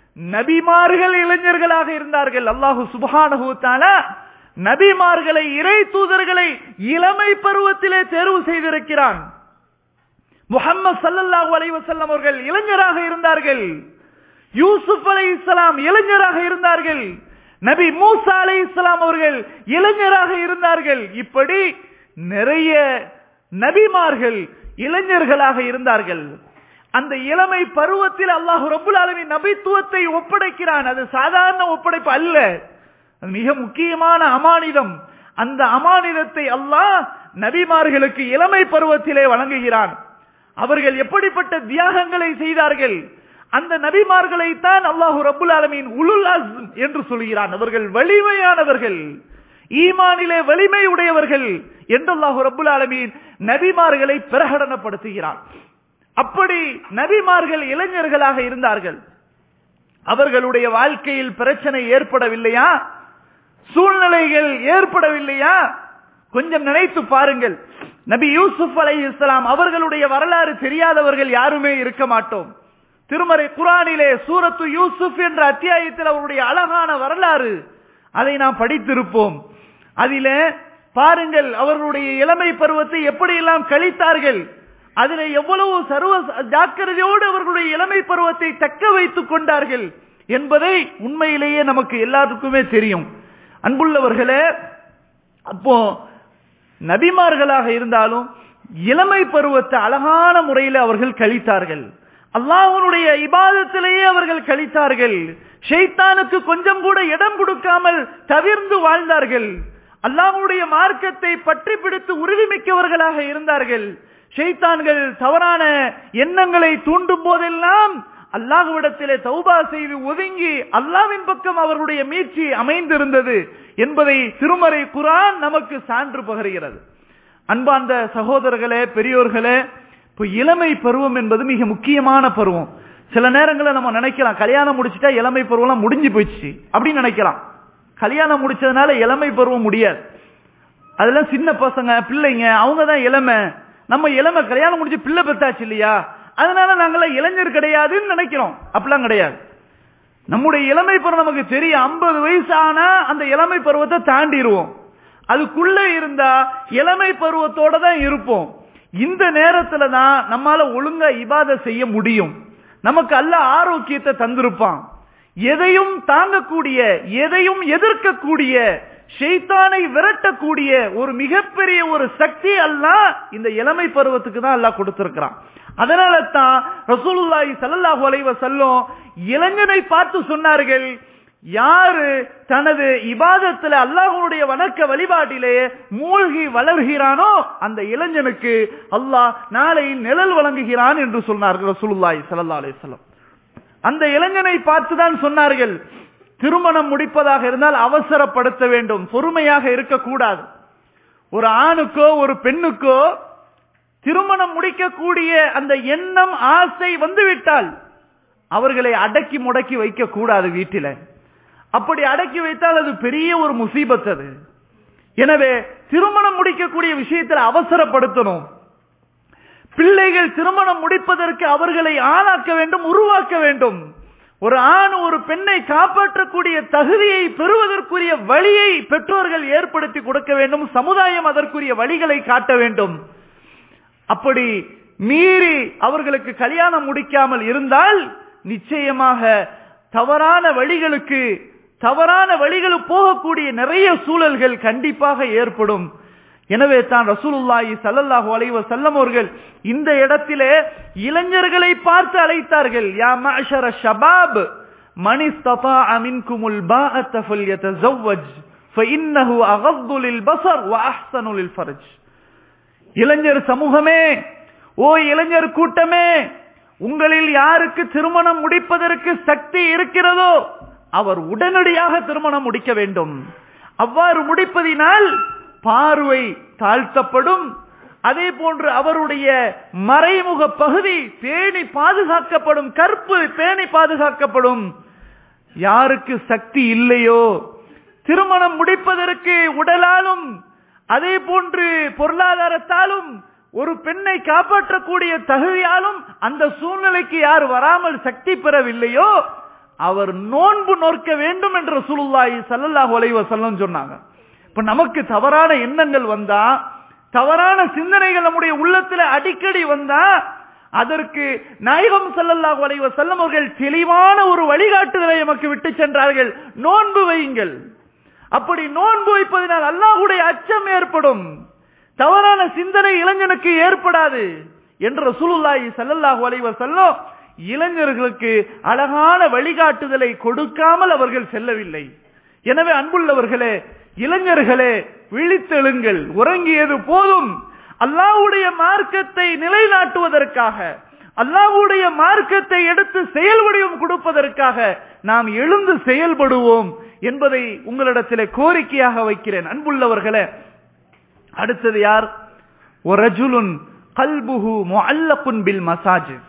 நபிமார்கள் இளைஞர்களாக இருந்தார்கள். அல்லாஹு சுப்ஹானஹு வ தஆலா நபிமார்களை, இறை தூதர்களை இளமை பருவத்திலே தேர்வு செய்திருக்கிறான். முஹம்மது ஸல்லல்லாஹு அலைஹி வஸல்லம் அவர்கள் இளைஞராக இருந்தார்கள். யூசுப் அலைஹிஸ்ஸலாம் இளைஞராக இருந்தார்கள். நபி மூசா அலைஹிஸ்ஸலாம் அவர்கள் இளைஞராக இருந்தார்கள். இப்படி நிறைய நபிமார்கள் இளைஞர்களாக இருந்தார்கள். அந்த இளமை பருவத்தில் அல்லாஹ் ரப்புல் ஆலமீன் நபித்துவத்தை ஒப்படைக்கிறான். அது சாதாரண ஒப்படைப்பு அல்ல, அது மிக முக்கியமான அமானிதம். அந்த அமானிதத்தை அல்லாஹ் நபிமார்களுக்கு இளமை பருவத்திலே வழங்குகிறான். அவர்கள் எப்படிப்பட்ட தியாகங்களை செய்தார்கள்? அந்த நபிமார்களை தான் அல்லாஹ் ரப்புல் ஆலமீன் உலுல் அஸ்ம் என்று சொல்கிறான். அவர்கள் வலிமையானவர்கள், ஈமானிலே வலிமை உடையவர்கள் என்று அல்லாஹ் ரப்புல் ஆலமீன் நபிமார்களை பிரகடனப்படுத்துகிறான். அப்படி நபிமார்கள் இளைஞர்களாக இருந்தார்கள். அவர்களுடைய வாழ்க்கையில் பிரச்சனை ஏற்படவில்லையா? சூழ்நிலைகள் ஏற்படவில்லையா? கொஞ்சம் நினைத்து பாருங்கள். நபி யூசுப் அலைஹிஸ்ஸலாம் அவர்களுடைய வரலாறு தெரியாதவர்கள் யாருமே இருக்க மாட்டோம். திருமறை குர்ஆனிலே சூரத்து யூசுப் என்ற அத்தியாயத்தில் அவருடைய அழகான வரலாறு, அதை நாம் படித்திருப்போம். அதிலே பாருங்கள், அவர்களுடைய இளமை பருவத்தை எப்படியெல்லாம் கழித்தார்கள், அதிலே எவ்வளவு சர்வ ஜாக்கிரதையோடு அவர்களுடைய இளமை பருவத்தை தக்க வைத்துக் கொண்டார்கள் என்பதை உண்மையிலேயே நமக்கு எல்லாருக்குமே தெரியும். அன்புள்ளவர்களே, அப்போ நபிமார்களாக இருந்தாலும் இளமை பருவத்தை அழகான முறையில் அவர்கள் கழித்தார்கள். அல்லாஹ்வுடைய இபாதத்திலேயே அவர்கள் கழித்தார்கள். ஷைத்தானுக்கு கொஞ்சம் கூட இடம் கொடுக்காமல் தவிர்ந்து வாழ்ந்தார்கள். அல்லாஹ்வுடைய மார்க்கத்தை பற்றி பிடித்து உறுதிமிக்கவர்களாக இருந்தார்கள். ஷைத்தான்கள் தவறான எண்ணங்களை தூண்டும் போதெல்லாம் அல்லாஹ்விடத்திலே தௌபா செய்து ஒதுங்கி அல்லாஹ்வின் பக்கம் அவர்களுடைய மீட்சி அமைந்திருந்தது என்பதை திருமறை குர்ஆன் நமக்கு சான்று பகர்கிறது. அன்பார்ந்த சகோதரர்களே, பெரியோர்களே, இப்போ இளமை பருவம் என்பது மிக முக்கியமான பருவம். சில நேரங்களில் நம்ம நினைக்கலாம், கல்யாணம் முடிச்சுட்டா இளமை பருவம் முடிஞ்சு போயிடுச்சு அப்படின்னு நினைக்கலாம். கல்யாணம் முடிச்சதுனால இளமை பருவம் முடியாது. அதெல்லாம் சின்ன பசங்க, பிள்ளைங்க, அவங்க தான் இளமை. நம்ம இளமை கல்யாணம் முடிச்சு பிள்ளை பெத்தாச்சு இல்லையா, அதனால நாங்களாம் இளைஞர் கிடையாதுன்னு நினைக்கிறோம். அப்படிலாம் கிடையாது. நம்முடைய இளமை பருவம் நமக்கு தெரியும். 50 வயசு ஆனா அந்த இளமை பருவத்தை தாண்டிடுவோம். அதுக்குள்ள இருந்தா இளமை பருவத்தோட தான் இருப்போம். இந்த நேரத்துல தான் நம்மால ஒழுங்கா இபாதத் செய்ய முடியும். நமக்கு அல்லாஹ் ஆரோக்கியத்தை தந்திருப்பான். எதையும் தாங்கக்கூடிய, எதையும் எதிர்க்கக்கூடிய, ஷைத்தானை விரட்டக்கூடிய ஒரு மிகப்பெரிய ஒரு சக்தி அல்லாஹ் இந்த இளமை பருவத்துக்கு தான் அல்லாஹ் கொடுத்திருக்கிறான். அதனால தான் ரசூலுல்லாஹி ஸல்லல்லாஹு அலைஹி வஸல்லம் இளைஞனை பார்த்து சொன்னார்கள், யாரு தனது இபாதத்துல அல்லாஹ்வுடைய வணக்க வழிபாட்டிலே மூழ்கி வளர்கிறானோ அந்த இளைஞனுக்கு அல்லாஹ் நாளை நிழல் வழங்குகிறான் என்று சொன்னார்கள் ரசூலுல்லாஹி ஸல்லல்லாஹு அலைஹி வஸல்லம். அந்த இளைஞனை பார்த்துதான் சொன்னார்கள், திருமணம் முடிப்பதாக இருந்தால் அவசரப்படுத்த வேண்டும், பொறுமையாக இருக்கக்கூடாது. ஒரு ஆணுக்கோ ஒரு பெண்ணுக்கோ திருமணம் முடிக்கக்கூடிய அந்த எண்ணம், ஆசை வந்துவிட்டால் அவர்களை அடக்கி முடக்கி வைக்க கூடாது வீட்டில. அப்படி அடக்கி வைத்தால் அது பெரிய ஒரு முசீபத். அது எனவே திருமணம் முடிக்கக்கூடிய விஷயத்தில் அவசரப்படுத்தணும். பிள்ளைகள் திருமணம் முடிப்பதற்கு அவர்களை ஆளாக்க வேண்டும், உருவாக்க வேண்டும். ஒரு ஆண் ஒரு பெண்ணை காப்பாற்றக்கூடிய தகுதியை பெறுவதற்குரிய வழியை பெற்றோர்கள் ஏற்படுத்தி கொடுக்க வேண்டும். சமுதாயம் அதற்குரிய வழிகளை காட்ட வேண்டும். அப்படி மீறி அவர்களுக்கு கல்யாணம் முடிக்காமல் இருந்தால் நிச்சயமாக தவறான வழிகளுக்கு போகக்கூடிய நிறைய சூழல்கள் கண்டிப்பாக ஏற்படும். எனவே தான் ரசூலுல்லாஹி ஸல்லல்லாஹு அலைஹி வஸல்லம் அவர்கள் இந்த இடத்திலே இளைஞர்களை பார்த்து அழைத்தார்கள், யா மஅஷர ஷபாப் மன் இஸ்ததாஅ மின்குமுல் பாஅத ஃபல்யதஸவ்வஜ் ஃபஇன்னஹு அகஃது லில்பஸர் வ அஹ்ஸனு லில்ஃபர்ஜ். இளைஞர் சமூகமே, ஓ இளைஞர் கூட்டமே, உங்களில் யாருக்கு திருமணம் முடிப்பதற்கு சக்தி இருக்கிறதோ அவர் உடனடியாக திருமணம் முடிக்க வேண்டும். அவ்வாறு முடிப்பதினால் பார்வை தாழ்த்தப்படும். அதே போன்று அவருடைய மறைமுக பகுதி பேணி பாதுகாக்கப்படும், கற்பு பேணி பாதுகாக்கப்படும். யாருக்கு சக்தி இல்லையோ, திருமணம் முடிப்பதற்கு உடலாலும் அதே போன்று பொருளாதாரத்தாலும் ஒரு பெண்ணை காப்பாற்றக்கூடிய தகுதியாலும் அந்த சூழ்நிலைக்கு யார் வராமல் சக்தி பெறவில்லையோ அவர் நோன்பு நோக்க வேண்டும் என்று ரசூலுல்லாஹி ஸல்லல்லாஹு அலைஹி வஸல்லம் சொன்னாங்க. இப்ப நமக்கு தவறான எண்ணங்கள் வந்தா, தவறான சிந்தனைகள் நம்முடைய உள்ளத்துல அடிக்கடி வந்தா, அதற்கு நாயகம் ஸல்லல்லாஹு அலைஹி வஸல்லம் அவர்கள் தெளிவான ஒரு வழிகாட்டுதலை நமக்கு விட்டு சென்றார்கள், நோன்பு வையுங்கள். அப்படி நோன்பு வைப்பதனால் அல்லாஹ்வுடைய அச்சம் ஏற்படும், தவறான சிந்தனை இளைஞனுக்கு ஏற்படாது என்று ரசூலுல்லாஹி ஸல்லல்லாஹு அலைஹி வஸல்லம் இளைஞர்களுக்கு அழகான வழிகாட்டுதலை கொடுக்காமல் அவர்கள் செல்லவில்லை. எனவே அன்புள்ளவர்களே, இளைஞர்களே, விழித்தெழுங்கள், உறங்கியது போதும். அல்லாஹ்வுடைய மார்க்கத்தை நிலைநாட்டுவதற்காக, அல்லாஹ்வுடைய மார்க்கத்தை எடுத்து செயல் வடிவம் கொடுப்பதற்காக நாம் எழுந்து செயல்படுவோம் என்பதை உங்களிடத்தில் கோரிக்கையாக வைக்கிறேன். அன்புள்ளவர்களே, அடுத்தது யார்? ஒரஜுலுன் கல்புஹு முஅல்லகுன் பில் மசாஜித்.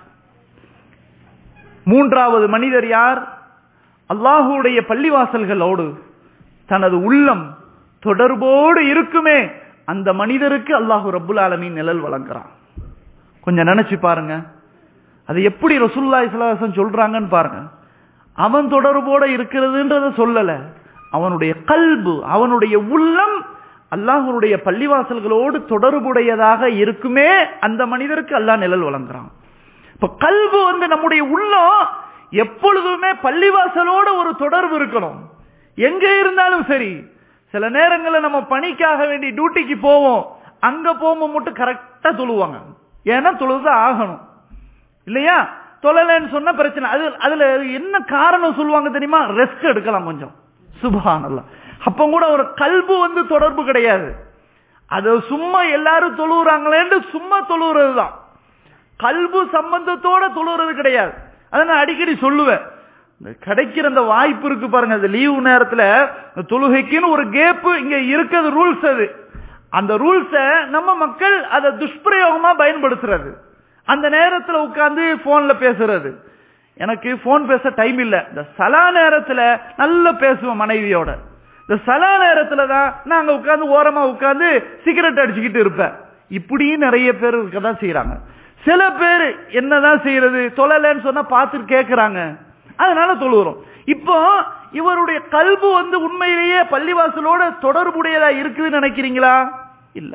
மூன்றாவது மனிதர் யார்? அல்லாஹ்வுடைய பள்ளிவாசல்களோடு தனது உள்ளம் தொடர்போடு இருக்குமே, அந்த மனிதருக்கு அல்லாஹ் ரப்புல் ஆலமீன் நிழல் வழங்குறான். கொஞ்சம் நினைச்சு பாருங்க, அது எப்படி ரசூலுல்லாஹி ஸல்லல்லாஹு அலைஹி வஸல்லம் சொல்றாங்கன்னு பாருங்க. அவன் தொடர்போட இருக்கிறதுன்றத சொல்லல, அவனுடைய கல்பு, அவனுடைய உள்ளம் அல்லாஹ்வுடைய பள்ளிவாசல்களோடு தொடர்புடையதாக இருக்குமே, அந்த மனிதருக்கு அல்லாஹ் நிழல் வழங்குறான். இப்ப கல்பு நம்முடைய உள்ளம் எப்பொழுதுமே பள்ளிவாசலோட ஒரு தொடர்பு இருக்கணும். எங்க இருந்தாலும் சரி, சில நேரங்களில் நம்ம பணிக்காக வேண்டி டியூட்டிக்கு போவோம், அங்க போகும்போது மட்டும் கரெக்டா தொழுவாங்க, ஏன்னா தொழுதான் ஆகணும் இல்லையா? தொழலன்னு சொன்ன பிரச்சனை. அதுல என்ன காரணம் சொல்லுவாங்க தெரியுமா? ரெஸ்ட் எடுக்கலாம் கொஞ்சம். சுப்ஹானல்லாஹ். அப்ப கூட ஒரு கல்பு தொடர்பு கிடையாது. அது சும்மா எல்லாரும் தொழுகிறாங்களேன்னு சும்மா தொழுகிறது தான். கல்பு சம்பந்தத்தோட தொழுகிறது கிடையாது. அதை நான் அடிக்கடி சொல்லுவேன். கிடைக்கிற அந்த வாய்ப்பு இருக்கு பாருங்க, அந்த லீவு நேரத்துல தொழுகைக்குன்னு ஒரு கேப் இங்க இருக்கிறது ரூல்ஸ். அது அந்த ரூல்ஸ நம்ம மக்கள் அதை துஷ்பிரயோகமா பயன்படுத்துறது. அந்த நேரத்துல உட்கார்ந்து போன்ல பேசுறது. எனக்கு போன் பேச டைம் இல்ல, இந்த சலா நேரத்துல நல்லா பேசுவேன் மனைவியோட. இந்த சலா நேரத்துல தான் நாங்க உட்கார்ந்து ஓரமா உட்கார்ந்து சிகரெட் அடிச்சுக்கிட்டு இருப்பேன். இப்படியும் நிறைய பேர் இருக்கதான் செய்யறாங்க. சில பேர் என்னதான் செய்யறது, தொழலன்னு சொன்னா பார்த்துட்டு கேட்கறாங்க, அதனால தொழுகிறோம். இப்போ இவருடைய கல்பு உண்மையிலேயே பள்ளிவாசலோட தொடர்புடையதா இருக்குதுன்னு நினைக்கிறீங்களா? இல்ல.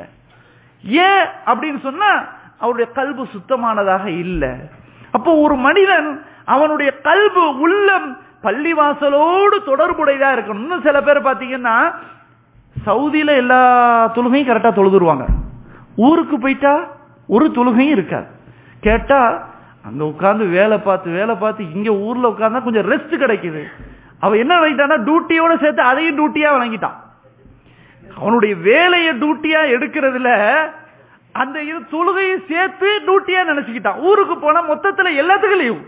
ஏன் அப்படின்னு சொன்னா அவருடைய கல்பு சுத்தமானதாக இல்ல. அப்போ ஒரு மனிதன் அவனுடைய கல்பு உள்ளம் பள்ளிவாசலோடு தொடர்புடையதா இருக்கணும். இன்னும் சில பேர் பாத்தீங்கன்னா சவுதியில எல்லா தொழுகையும் கரெக்டா தொழுதுருவாங்க, ஊருக்கு போயிட்டா ஒரு தொழுகையும் இருக்காது. கேட்டா அங்க உட்கார்ந்து வேலை பார்த்து இங்க ஊர்ல உட்கார்ந்தா கொஞ்சம் ரெஸ்ட் கிடைக்குது. அவன் என்ன பண்ணிட்டான்னா டியூட்டியோட சேர்த்து அதையும் டியூட்டியா வழங்கிட்டான். அவனுடைய வேலையை டியூட்டியா எடுக்கிறதுல அந்த இது தொழுகையை சேர்த்து டியூட்டியா நினைச்சுக்கிட்டான். ஊருக்கு போனா மொத்தத்துல எல்லாத்துக்கும் லீவு.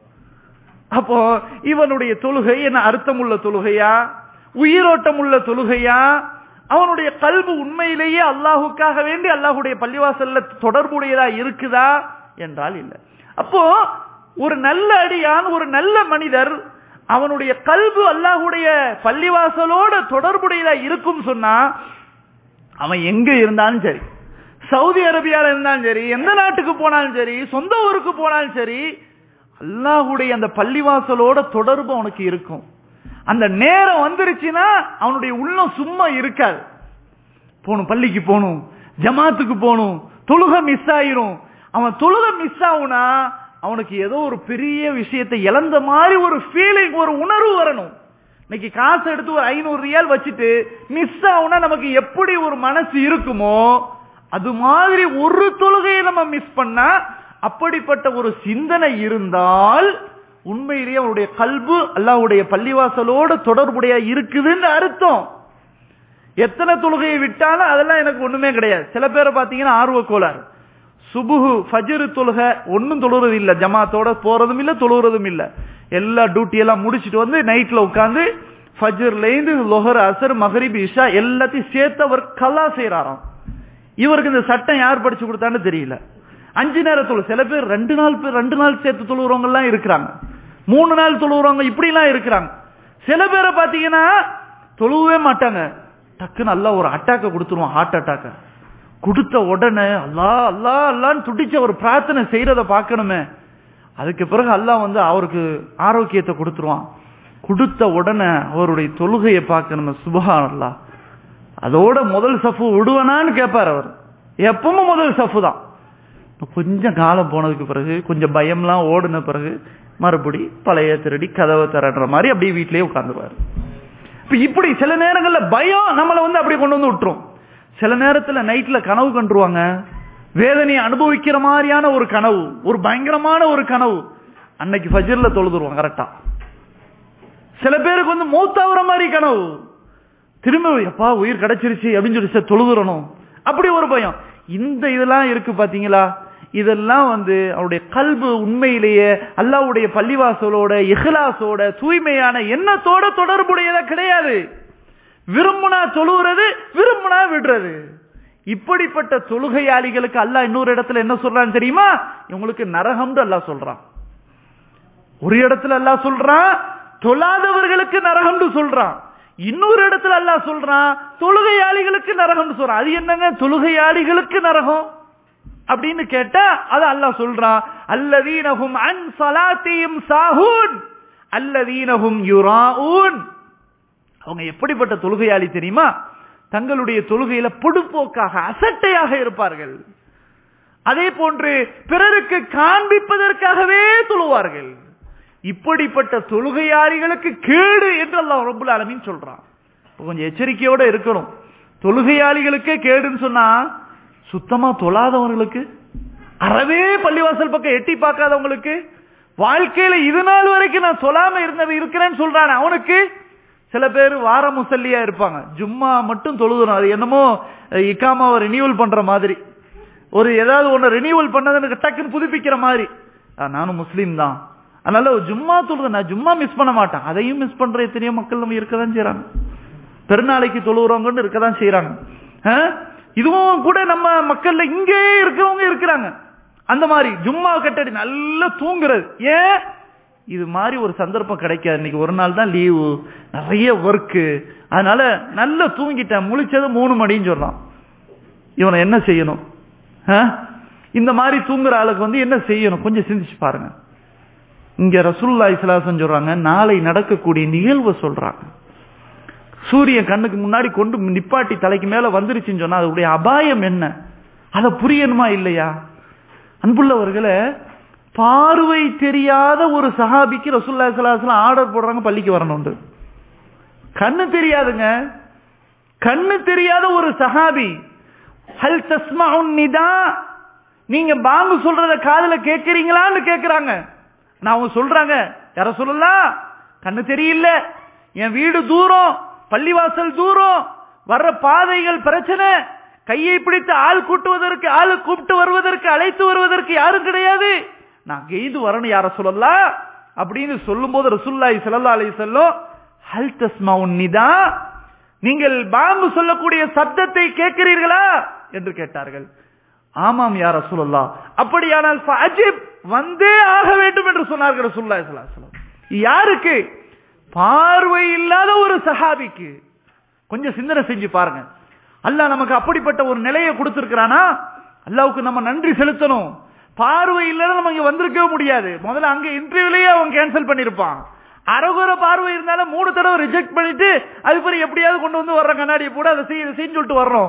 அப்போ இவனுடைய தொழுகை என்ன அர்த்தம் உள்ள தொழுகையா, உயிரோட்டம் உள்ள தொழுகையா? அவனுடைய கல்பு உண்மையிலேயே அல்லாஹுக்காக வேண்டி அல்லாஹுடைய பள்ளிவாசல்ல தொடர்புடையதா இருக்குதா என்றால் இல்லை. அப்போ ஒரு நல்ல அடியான், ஒரு நல்ல மனிதர், அவனுடைய கல்பு அல்லாஹுடைய பள்ளிவாசலோட தொடர்புடையதா இருக்கும் சொன்னா அவன் எங்க இருந்தாலும் சரி, சவுதி அரேபியால இருந்தாலும் சரி, எந்த நாட்டுக்கு போனாலும் சரி, சொந்த ஊருக்கு போனாலும் சரி, அல்லாஹுடைய அந்த பள்ளிவாசலோட தொடர்பு அவனுக்கு இருக்கும். அந்த நேரம் வந்துருச்சுன்னா அவனுடைய உள்ளம் சும்மா இருக்காது. போகணும், பள்ளிக்கு போகணும், ஜமாத்துக்கு போகணும், தொழுகை மிஸ் ஆயிரும். அவன் தொழுகை மிஸ் ஆகுனா அவனுக்கு ஏதோ ஒரு பெரிய விஷயத்தை இழந்த மாதிரி ஒரு ஃபீலிங், ஒரு உணர்வு வரணும். இன்னைக்கு காசு எடுத்து ஒரு 500 ரியால் வச்சுட்டு மிஸ் ஆகுனா நமக்கு எப்படி ஒரு மனசு இருக்குமோ அது மாதிரி ஒரு தொழுகையை நம்ம மிஸ் பண்ணா அப்படிப்பட்ட ஒரு சிந்தனை இருந்தால் உண்மையிலேயே அவருடைய கல்பு அல்லாஹ்வுடைய பள்ளிவாசலோட தொடர்புடைய இருக்குதுன்னு அர்த்தம். எத்தனை தொழுகையை விட்டாலும் அதெல்லாம் எனக்கு ஒண்ணுமே கிடையாது. சில பேரை பாத்தீங்கன்னா ஆர்வ கோளாறு, சுபுஹு ஃபஜ்ர் தொழுகை ஒன்னும் தொழுறது இல்ல, ஜமாத்தோட போறதும் இல்ல, தொழுறதும் இல்ல. எல்லா டியூட்டி எல்லாம் முடிச்சிட்டு வந்து நைட்ல உட்கார்ந்து ஃபஜ்ர்ல இருந்து லுஹர், அஸ்ர், மக்ரிப், இஷா எல்லாத்தையும் சேர்த்து அவர் கலா செய்யறாராம். இவருக்கு இந்த சட்டம் யார் படிச்சு கொடுத்தான்னு தெரியல. 5 நேர தொழு, சில பேர் 2 நாள் சேர்த்து தொழுறவங்க எல்லாம் இருக்கிறாங்க, 3 நாள் தொழுறவங்க இப்படி எல்லாம் இருக்கிறாங்க. சில பேரை பாத்தீங்கன்னா தொழுவே மாட்டாங்க, டக்குன்னு அல்லாஹ் ஒரு அட்டாக்க கொடுத்துருவான், ஹார்ட் அட்டாக்க. கொடுத்த உடனே அல்லாஹ் அல்லாஹ் அல்லான்னு துடிச்ச ஒரு பிரார்த்தனை செய்யறத பார்க்கணுமே. அதுக்கு பிறகு அல்லாஹ் அவருக்கு ஆரோக்கியத்தை கொடுத்துருவான். கொடுத்த உடனே அவருடைய தொழுகையை பார்க்கணுமே, சுப்ஹானல்லாஹ். அதோட முதல் சஃபு விடுவனான்னு கேட்பார் அவர். எப்பவும் முதல் சஃபு தான். கொஞ்சம் காலம் போனதுக்கு பிறகு கொஞ்சம் பயம்லாம் ஓடுன பிறகு மறுபடி பழைய திருடி கதவை திறன்ற மாதிரி அப்படியே வீட்டிலேயே உட்கார்ந்துருவாரு. இப்படி சில நேரங்கள்ல பயம் நம்மளை அப்படி கொண்டு வந்து விட்டுரும். சில நேரத்துல நைட்ல கனவு கண்டுருவாங்க, வேதனையை அனுபவிக்கிற மாதிரியான ஒரு கனவு, ஒரு பயங்கரமான ஒரு கனவு. அன்னைக்கு ஃபஜ்ர்ல தொழுதுருவாங்க கரெக்டா. சில பேருக்கு மௌத்தாவுற மாதிரி கனவு, திரும்ப எப்பா உயிர் கிடைச்சிருச்சு அப்படின்னு சொல்லி தொழுதுறணும், அப்படி ஒரு பயம். இந்த இதெல்லாம் இருக்கு பாத்தீங்களா, இதெல்லாம் அவருடைய கல்பு உண்மையிலேயே அல்லாஹ்வுடைய பள்ளிவாசலோட இஹ்லாஸோட தூய்மையான எண்ணத்தோட தொடர்புடையதா கிடையாது. விரும்புனா தொழுகிறது, விரும்புனா விடுறது. இப்படிப்பட்ட தொழுகையாளிகளுக்கு அல்லாஹ் இன்னொரு இடத்துல என்ன சொல்றான்னு தெரியுமா? இவங்களுக்கு நரகம் அல்லாஹ் சொல்றான். ஒரு இடத்துல அல்லாஹ் சொல்றான் தொழாதவர்களுக்கு நரகம் சொல்றான், இன்னொரு இடத்துல அல்லாஹ் சொல்றான் தொழுகையாளிகளுக்கு நரகம் சொல்றான். அது என்னங்க தொழுகையாளிகளுக்கு நரகம் அப்படின்னு கேட்டா அது அல்லாஹ் சொல்றான், அல்லதீனஹும் அன் ஸலாத்திஹிம் சாஹூன் அல்லதீனஹும் யுராஊன். அவங்க எப்படிப்பட்ட தொழுகையாளி தெரியுமா? தங்களுடைய தொழுகையில பொடுப்போக்காக அசட்டையாக இருப்பார்கள். அதே போன்று பிறருக்கு காண்பிப்பதற்காகவே தொழுவார்கள். இப்படிப்பட்ட தொழுகையாளிகளுக்கு கேடு என்று அல்லாஹ் ரப்பல் ஆலமீன் சொல்றான். கொஞ்சம் எச்சரிக்கையோட இருக்கணும். தொழுகையாளிகளுக்கே கேடுன்னு சொன்னா சுத்தமா தொழாதவர்களுக்கு, அறவே பள்ளிவாசல் பக்கம் எட்டி பார்க்காதவங்களுக்கு, வாழ்க்கையில இது நாள் வரைக்கும் நான் சொல்லாம இருக்கிறேன்னு சொல்றானே அவனுக்கு. சில பேர் வார முசல்லியா இருப்பாங்க, ஜும்மா மட்டும் தொழுதுறோம். அது என்னமோ இக்காமாவை ரினியூவல் பண்ற மாதிரி, ஒரு ஏதாவது ஒன்னு ரினியூவல் பண்ணது டக்குன்னு புதுப்பிக்கிற மாதிரி. நானும் முஸ்லீம் தான் அதனால ஜும்மா தொழுது நான் ஜும்மா மிஸ் பண்ண மாட்டேன். அதையும் மிஸ் பண்ற எத்தனையோ மக்கள் நம்ம இருக்கதான் செய்யறாங்க. பெருநாளைக்கு தொழுகிறவங்க இருக்கதான் செய்யறாங்க. இதுவும் கூட நம்ம மக்கள்ல இங்கே இருக்கிறவங்க இருக்கிறாங்க. அந்த மாதிரி ஜும்மா கட்டடி நல்லா தூங்குறது. ஏன் இது மாதிரி ஒரு சந்தர்ப்பம் கிடைக்காது. இன்னைக்கு ஒரு நாள் தான் லீவு, நிறைய ஒர்க்கு, அதனால நல்லா தூங்கிட்டேன், முழிச்சது 3 மணின்னு சொல்றான். இவனை என்ன செய்யணும்? இந்த மாதிரி தூங்குற ஆளுக்கு என்ன செய்யணும்? கொஞ்சம் சிந்திச்சு பாருங்க. இங்க ரசூலுல்லாஹி ஸல்லல்லாஹு அலைஹி வஸல்லம் சொல்றாங்க, நாளை நடக்கக்கூடிய நிகழ்வு சொல்றாங்க. சூரியன் கண்ணுக்கு முன்னாடி கொண்டு நிப்பாட்டி தலைக்கு மேல வந்துருச்சுன்னு சொன்னா அதோடைய அபாயம் என்ன, அதை புரியணுமா இல்லையா? அன்புள்ளவர்களே, பார்வை தெரியாத ஒரு சஹாபிக்கு ரசூலுல்லாஹி ஸல்லல்லாஹு அலைஹி வஸல்லம் ஆர்டர் போடுறாங்க பள்ளிக்கு வரணும். கண்ணு தெரியாதுங்க, கண்ணு தெரியாத ஒரு சஹாபி, ஹல் தஸ்மஉன் நிதா, நீங்க பாங்கு சொல்றத காதுல கேட்கறீங்களான்னு கேட்கிறாங்க. நான் அவங்க சொல்றாங்க, யார சொல்லலாம், கண்ணு தெரியல, என் வீடு தூரம், பள்ளிவாசல் தூரம், வர்ற பாதைகள் பிரச்சனை, கையை பிடித்து ஆள் கூட்டுவதற்கு, ஆள் கூப்பிட்டு வருவதற்கு, அழைத்து வருவதற்கு யாரும் கிடையாது, நான் கெய்து வரணும் யார சொல்லலாம் அப்படின்னு சொல்லும் போது ரசூலுல்லாஹி ஸல்லல்லாஹு அலைஹி வஸல்லம் ஹல் தஸ்மஉன் நிதா, நீங்கள் பாங்கு சொல்லக்கூடிய சப்தத்தை கேட்கிறீர்களா என்று கேட்டார்கள். ஆமாம் யா ரசூலுல்லாஹ். அப்படியானால் ஃபஅஜிப், வந்தே ஆக வேண்டும் என்று சொன்னார்கள் ரசூலுல்லாஹி ஸல்லல்லாஹு அலைஹி வஸல்லம். யாருக்கு? பார்வை இல்லாத ஒரு சஹாபிக்கு. கொஞ்சம் சிந்தனை செஞ்சு பாருங்க. அல்லாஹ் நமக்கு அப்படிப்பட்ட ஒரு நிலையை கொடுத்திருக்கிறானா, அல்லாஹ்வுக்கு நம்ம நன்றி செலுத்தணும். பார்வை இல்லைன்னா நம்ம இங்க வந்திருக்கவே முடியாது. முதல்ல அங்க இன்டர்வியூலயே அவன் கேன்சல் பண்ணிருப்பான். அரகுற பார்வை இருந்தாலும் 3 தடவை ரிஜெக்ட் பண்ணிட்டு அதுக்கு எப்படியாவது கொண்டு வந்து வர்ற கண்ணாடியை போட அதை செய்யு சொல்லிட்டு வர்றோம்.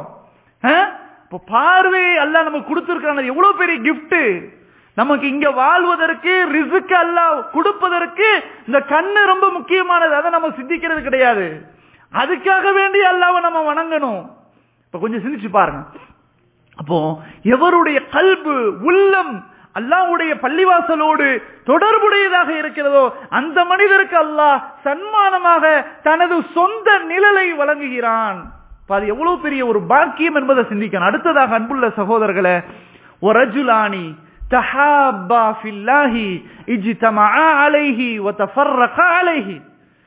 இப்போ பார்வை அல்லாஹ் நமக்கு கொடுத்திருக்கிறான், எவ்வளவு பெரிய கிஃப்ட். நமக்கு இங்க வாழ்வதற்கு, ரிஸ்க் அல்லாஹ் கொடுப்பதற்கு இந்த கண்ணு ரொம்ப முக்கியமானது. அதை நம்ம சிந்திக்கிறது கிடையாது. அதுக்காக வேண்டி அல்லாஹ்வை நம்ம வணங்கணும். இப்ப கொஞ்சம் சிந்திச்சு பாருங்க. அப்போ எவருடைய கல்பு, உள்ளம் அல்லாஹ்வுடைய பள்ளிவாசலோடு தொடர்புடையதாக இருக்கிறதோ அந்த மனிதருக்கு அல்லாஹ் சன்மானமாக தனது சொந்த நிழலை வழங்குகிறான். அது எவ்வளவு பெரிய ஒரு பாக்கியம் என்பதை சிந்திக்கணும். அடுத்ததாக அன்புள்ள சகோதரர்களே, ஒரஜுலானி தஹாபா ஃபில்லாஹி இஜ்தமஆ அலைஹி வ தஃபர்ரகா அலைஹி,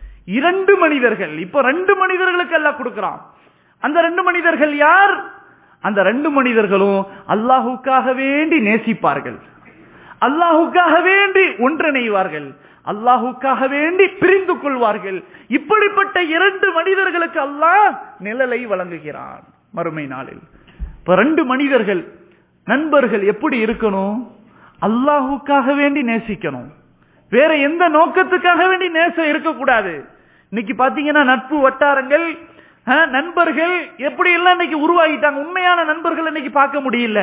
2 மனிதர்கள். இப்போ 2 மனிதர்களுக்கு அல்லாஹ் கொடுக்கிறான். அந்த 2 மனிதர்கள் யார்? அந்த 2 மனிதர்களும் அல்லாஹ்வுக்காக வேண்டி நேசிப்பார்கள், அல்லாஹ்வுக்காக வேண்டி ஒன்றிணைவார்கள், அல்லாஹ்வுக்காக வேண்டி பிரிந்து கொள்வார்கள். இப்படிப்பட்ட 2 மனிதர்களுக்கு அல்லாஹ் நிழலை வழங்குகிறான் மறுமை நாளில். இப்ப 2 மனிதர்கள், நண்பர்கள் எப்படி இருக்கணும்? அல்லாஹ்வுக்காக வேண்டி நேசிக்கணும், வேற எந்த நோக்கத்துக்காக வேண்டி நேசம் இருக்கக்கூடாது. இன்னைக்கு பாத்தீங்கன்னா நட்பு வட்டாரங்கள், நண்பர்கள் எப்படி எல்லாம் இன்னைக்கு உருவாகிட்டாங்க. உண்மையான நண்பர்கள் இன்னைக்கு பார்க்க முடியல.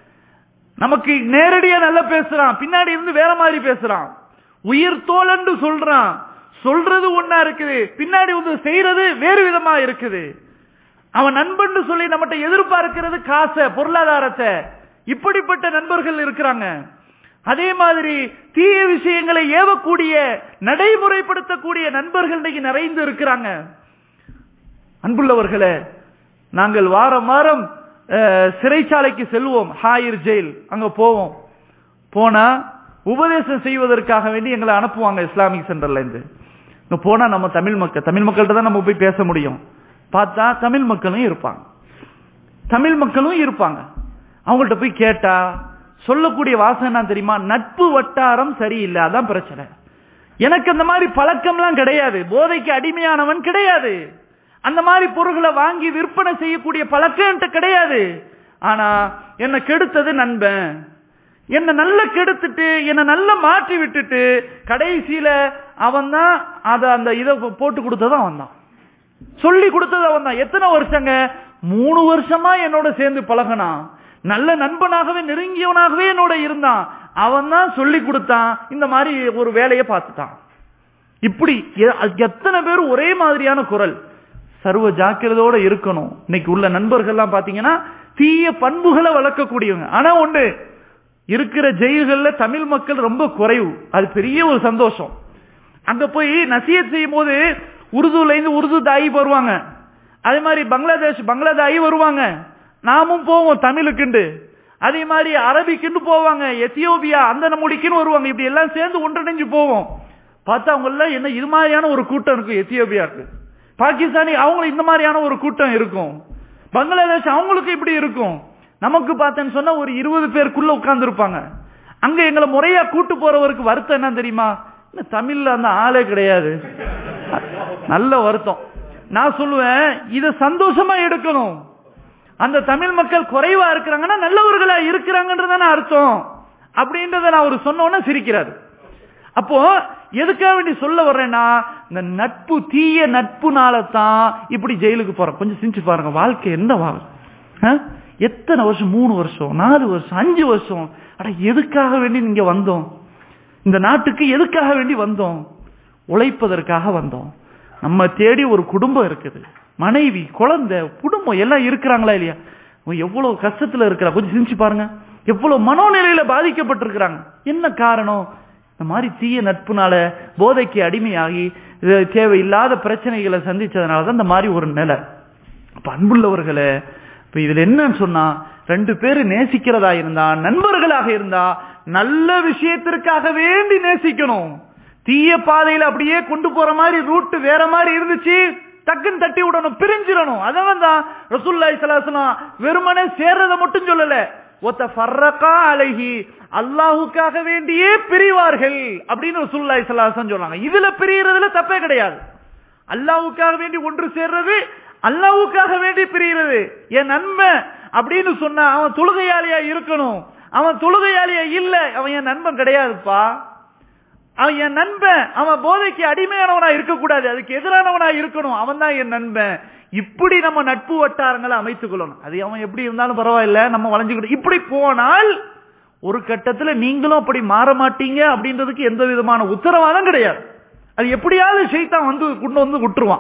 நமக்கு நேரடியா நல்லா பேசுறான், பின்னாடி இருந்து வேற மாதிரி பேசுறான். உயிர் தோழன்னு சொல்றான், சொல்றது ஒன்னா இருக்குது, பின்னாடி வந்து செய்யறது வேறு விதமா இருக்குது. அவன் நண்பன் சொல்லி நம்மகிட்ட எதிர்பார்க்கிறது காசை, பொருளாதாரத்தை. இப்படிப்பட்ட நண்பர்கள் இருக்கிறாங்க. அதே மாதிரி தீய விஷயங்களை ஏவக்கூடிய, நடைமுறைப்படுத்தக்கூடிய நண்பர்கள் இன்னைக்கு நிறைந்து இருக்கிறாங்க. அன்புள்ளவர்களே, நாங்கள் வாரம் வாரம் சிறைச்சாலைக்கு செல்வோம், ஹாயிர் ஜெயில், அங்க போவோம். போனா உபதேசம் செய்வதற்காக வேண்டி எங்களை அனுப்புவாங்க இஸ்லாமிக் சென்டர்ல இருந்து. போனா நம்ம தமிழ் மக்கள்கிட்ட தான் நம்ம போய் பேச முடியும். பார்த்தா தமிழ் மக்களும் இருப்பாங்க, தமிழ் மக்களும் இருப்பாங்க. அவங்கள்ட்ட போய் கேட்டா சொல்லக்கூடிய வாசனை என்ன தெரியுமா? நட்பு வட்டாரம் சரியில்லை, அதான் பிரச்சனை. எனக்கு அந்த மாதிரி பழக்கம்லாம் கிடையாது, போதைக்கு அடிமையானவன் கிடையாது, அந்த மாதிரி பொருள்களை வாங்கி விற்பனை செய்யக்கூடிய பழக்கம் கிடையாது. ஆனா என்ன கெடுத்தது நண்பன், என்ன நல்ல கெடுத்துட்டு என்ன நல்ல மாற்றி விட்டுட்டு கடைசியில அவன் தான் அந்த இதை போட்டு கொடுத்ததும் அவன் தான், சொல்லி கொடுத்தது அவன் தான். எத்தனை வருஷங்க? 3 வருஷமா என்னோட சேர்ந்து பழகனான், நல்ல நண்பனாகவே நெருங்கியவனாகவே என்னோட இருந்தான், அவன் தான் சொல்லி கொடுத்தான், இந்த மாதிரி ஒரு வேலையை பார்த்துட்டான். இப்படி எத்தனை பேர் ஒரே மாதிரியான குரல். சர்வ ஜாக்கிரதையோட இருக்கணும். இன்னைக்கு உள்ள நண்பர்கள்லாம் பாத்தீங்கன்னா தீய பண்புகளை வளர்க்கக்கூடியவங்க. ஆனா ஒன்று, இருக்கிற ஜெயில்கள்ல தமிழ் மக்கள் ரொம்ப குறைவு, அது பெரிய ஒரு சந்தோஷம். அங்க போய் நசியத் செய்யும் போது உருதுல இருந்து உருது தாயி வருவாங்க, அதே மாதிரி பங்களாதாயி வருவாங்க, நாமும் போவோம் தமிழுக்குண்டு. அதே மாதிரி அரபிக்குன்னு போவாங்க, எத்தியோப்பியா அந்த மொழிக்குன்னு வருவாங்க. இப்படி எல்லாம் சேர்ந்து ஒன்றிணைஞ்சு போவோம். பார்த்தா அவங்க எல்லாம் என்ன இது மாதிரியான ஒரு கூட்டம் இருக்கும். எத்தியோப்பியாவுக்கு, பாகிஸ்தானி அவங்களுக்கு இந்த மாதிரியான ஒரு கூட்டம் இருக்கும். பங்களாதேஷ் அவங்களுக்கு இப்படி இருக்கும். நமக்கு பார்த்தேன்னு சொன்னா ஒரு 20 பேருக்குள்ள உட்கார்ந்து இருப்பாங்க. அங்க எங்களை முறையா கூட்டு போறவருக்கு வருத்தம் என்ன தெரியுமா? தமிழ்ல அந்த ஆளே கிடையாது. நல்ல வருத்தம். நான் சொல்லுவேன், இத சந்தோஷமா எடுக்கணும். அந்த தமிழ் மக்கள் குறைவா இருக்கிறாங்கன்னா நல்லவர்களா இருக்கிறாங்கன்றதான அர்த்தம். அப்படின்றத நான் ஒரு சொன்னோன்னா சிரிக்கிறாரு. அப்போ எதுக்காக வேண்டி சொல்ல வர்றேன்னா, இந்த நட்பு, தீய நட்புனாலதான் இப்படி ஜெயிலுக்கு போறோம். கொஞ்சம் சிந்திச்சு பாருங்க, வாழ்க்கை என்ன வாழும்? எத்தனை வருஷம், 3 வருஷம் 4 வருஷம் 5 வருஷம், அட எதுக்காக வேண்டி நீங்க வந்தோம்? இந்த நாட்டுக்கு எதுக்காக வேண்டி வந்தோம்? உழைப்பதற்காக வந்தோம். நம்ம தேடி ஒரு குடும்பம் இருக்குது, மனைவி, குழந்தை, குடும்பம் எல்லாம் இருக்கிறாங்களா இல்லையா? எவ்வளவு கஷ்டத்துல இருக்கிறா கொஞ்சம் சிந்திச்சு பாருங்க. எவ்வளவு மனோநிலையில பாதிக்கப்பட்டிருக்கிறாங்க. என்ன காரணம்? இந்த மாதிரி தீய நட்புனால போதைக்கு அடிமையாகி தேவையில்லாத பிரச்சனைகளை சந்திச்சதுனாலதான் இந்த மாதிரி ஒரு நிலை. அன்புள்ளவர்களே, இப்ப இதுல என்னன்னு சொன்னா, 2 பேரு நேசிக்கிறதா இருந்தா, நண்பர்களாக இருந்தா, நல்ல விஷயத்திற்காக வேண்டி நேசிக்கணும். தீய பாதையில அப்படியே கொண்டு போற மாதிரி ரூட் வேற மாதிரி இருந்துச்சு, டக்குன்னு தட்டி விடணும், பிரிஞ்சிடணும். அதான் தான் ரசூலுல்லாஹி ஸல்லல்லாஹு அலைஹி வஸல்லம் வெறுமனே சேர்றதை மட்டும் சொல்லல, ஒத்தஃபர்ரகா அலைஹி, அல்லாஹ்வுக்காக வேண்டியே பிரிவார்கள் அப்படின்னு ரசூலுல்லாஹி ஸல்லல்லாஹு அலைஹி வஸல்லம் சொன்னாங்க. இதுல பிரியறதுல தப்பே கிடையாது. அல்லாஹ்வுக்காக வேண்டி ஒன்று சேர்றது, அல்லாஹ்வுக்காக வேண்டி பிரிகிறது. என் நண்பன் அப்படின்னு சொன்னா அவன் தொழுகையாளியா இருக்கணும். அவன் தொழுகையாளியா இல்ல, அவன் என் நண்பன் கிடையாதுப்பா. அவன் என் நண்பன், அவன் போதைக்கு அடிமையானவனா இருக்கக்கூடாது, அதுக்கு எதிரானவனா இருக்கணும், அவன் தான் என் நண்பன். இப்படி நம்ம நட்பு வட்டாரங்களை அமைத்துக் கொள்ளணும். அது அவன் எப்படி இருந்தாலும் பரவாயில்ல, நம்ம வளைஞ்சுக்கிட்டு இப்படி போனால் ஒரு கட்டத்துல நீங்களும் அப்படி மாற மாட்டீங்க அப்படின்றதுக்கு எந்த விதமான உத்தரவாதம் கிடையாது. அது எப்படியாவது ஷைத்தான் வந்து கொண்டு வந்து விட்டுருவான்.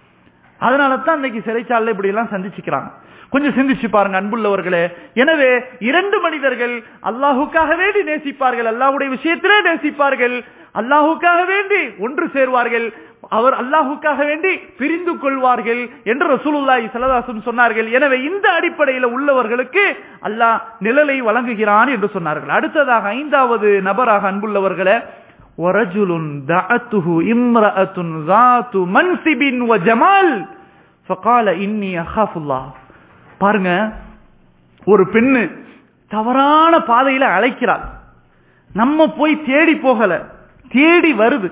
அதனால தான் இன்னைக்கு சிறைச்சாலை இப்படி எல்லாம் சந்திச்சுக்கிறாங்க. கொஞ்சம் சிந்திச்சு பாருங்க அன்புள்ளவர்களே. எனவே 2 மனிதர்கள் அல்லாஹுக்காக வேண்டி நேசிப்பார்கள், அல்லாஹ்வுடைய விஷயத்திலே நேசிப்பார்கள், அல்லாஹுக்காக வேண்டி ஒன்று சேர்வார்கள், அவர் அல்லாஹுக்காக வேண்டி பிரிந்து கொள்வார்கள் என்று ரசூலுல்லாஹி ஸல்லல்லாஹு அலைஹி வஸல்லம் சொன்னார்கள். எனவே இந்த அடிப்படையில் உள்ளவர்களுக்கு அல்லாஹ் நிழலை வழங்குகிறான் என்று சொன்னார்கள். அடுத்ததாக 5வது நபராக அன்புள்ளவர்களே, வரஜுலுன் தஅத்துஹு இம்ரஅத்துன் ذات منصب وجمال فقال اني اخاف الله. பாருங்க, ஒரு பெண்ணு தவறான பாதையில அழைக்கிறாள். நம்ம போய் தேடி போகல, தேடி வருது.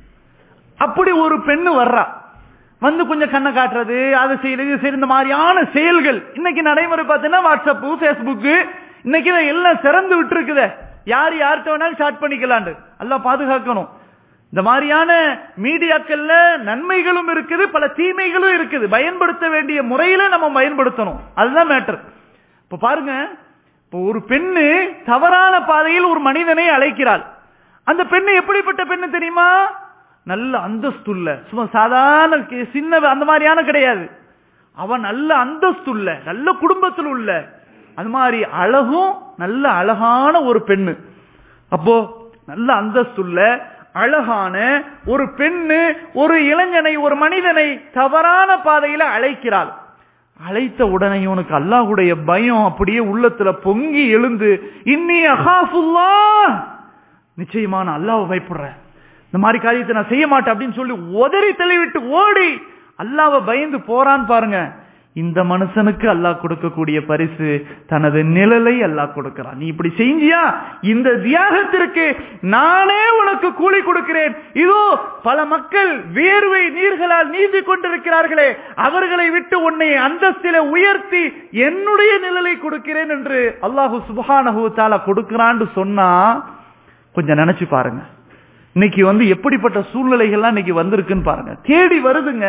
அப்படி ஒரு பெண்ணு வர்றா, வந்து கொஞ்சம் கண்ணை காட்டுறது, அதை செய்யறது, இந்த மாதிரியான செயல்கள் இன்னைக்கு நடைமுறை பார்த்தீங்கன்னா வாட்ஸ்அப், பேஸ்புக், இன்னைக்கு எல்லாம் சிறந்து விட்டு இருக்குத. யார் யார்கிட்ட வேணாலும் சாட் பண்ணிக்கலாண்டு. அல்லாஹ் பாதுகாக்கணும். இந்த மாதிரியான மீடியாக்கள்ல நன்மைகளும் இருக்குது, பல தீமைகளும் இருக்குது. பயன்படுத்த வேண்டிய முறையில நம்ம பயன்படுத்தணும், அதுதான் மேட்டர். இப்ப பாருங்க, இப்ப ஒரு பெண்ணு தவறான பாதையில் ஒரு மனிதனை அழைக்கிறாள். அந்த பெண்ணு எப்படிப்பட்ட பெண்ணு தெரியுமா? நல்ல அந்தஸ்துள்ள, சும்மா சாதாரண சின்ன அந்த மாதிரியான கிடையாது. அவன் நல்ல அந்தஸ்துள்ள, நல்ல குடும்பத்தில் உள்ள, அது மாதிரி அழகும் நல்ல அழகான ஒரு பெண்ணு. அப்போ நல்ல அந்தஸ்துள்ள அழகான ஒரு பெண்ணு ஒரு இளைஞனை, ஒரு மனிதனை தவறான பாதையில அழைக்கிறாள். அழைத்த உடனே இவனுக்கு அல்லாஹ்வுடைய பயம் அப்படியே உள்ளத்துல பொங்கி எழுந்து, இன்னி அகாஃபுல்லாஹ், நிச்சயமா நான் அல்லாஹ்வை பயப்படுறேன், இந்த மாதிரி காரியத்தை நான் செய்ய மாட்டேன் அப்படின்னு சொல்லி உதறி தள்ளிவிட்டு ஓடி அல்லாஹ்வை பயந்து போறான். பாருங்க, இந்த மனுஷனுக்கு அல்லாஹ் கொடுக்கக்கூடிய பரிசு தனது நிழலை அல்லாஹ் கொடுக்கிறான். நீ இப்படி செஞ்சியா, இந்த தியாகத்திற்கு நானே உனக்கு கூலி கொடுக்கிறேன். இதோ பல மக்கள் வேர்வை நீர்களால் நீந்தி கொண்டிருக்கிறார்களே, அவர்களை விட்டு உன்னை அந்தஸ்திலே உயர்த்தி என்னுடைய நிழலை கொடுக்கிறேன் என்று அல்லாஹ் சுப்ஹானஹு வ தஆலா கொடுக்கிறான்னு சொன்னா கொஞ்சம் நினைச்சு பாருங்க. இன்னைக்கு எப்படிப்பட்ட சூழ்நிலைகள்லாம் இன்னைக்கு வந்திருக்குன்னு பாருங்க. தேடி வருதுங்க,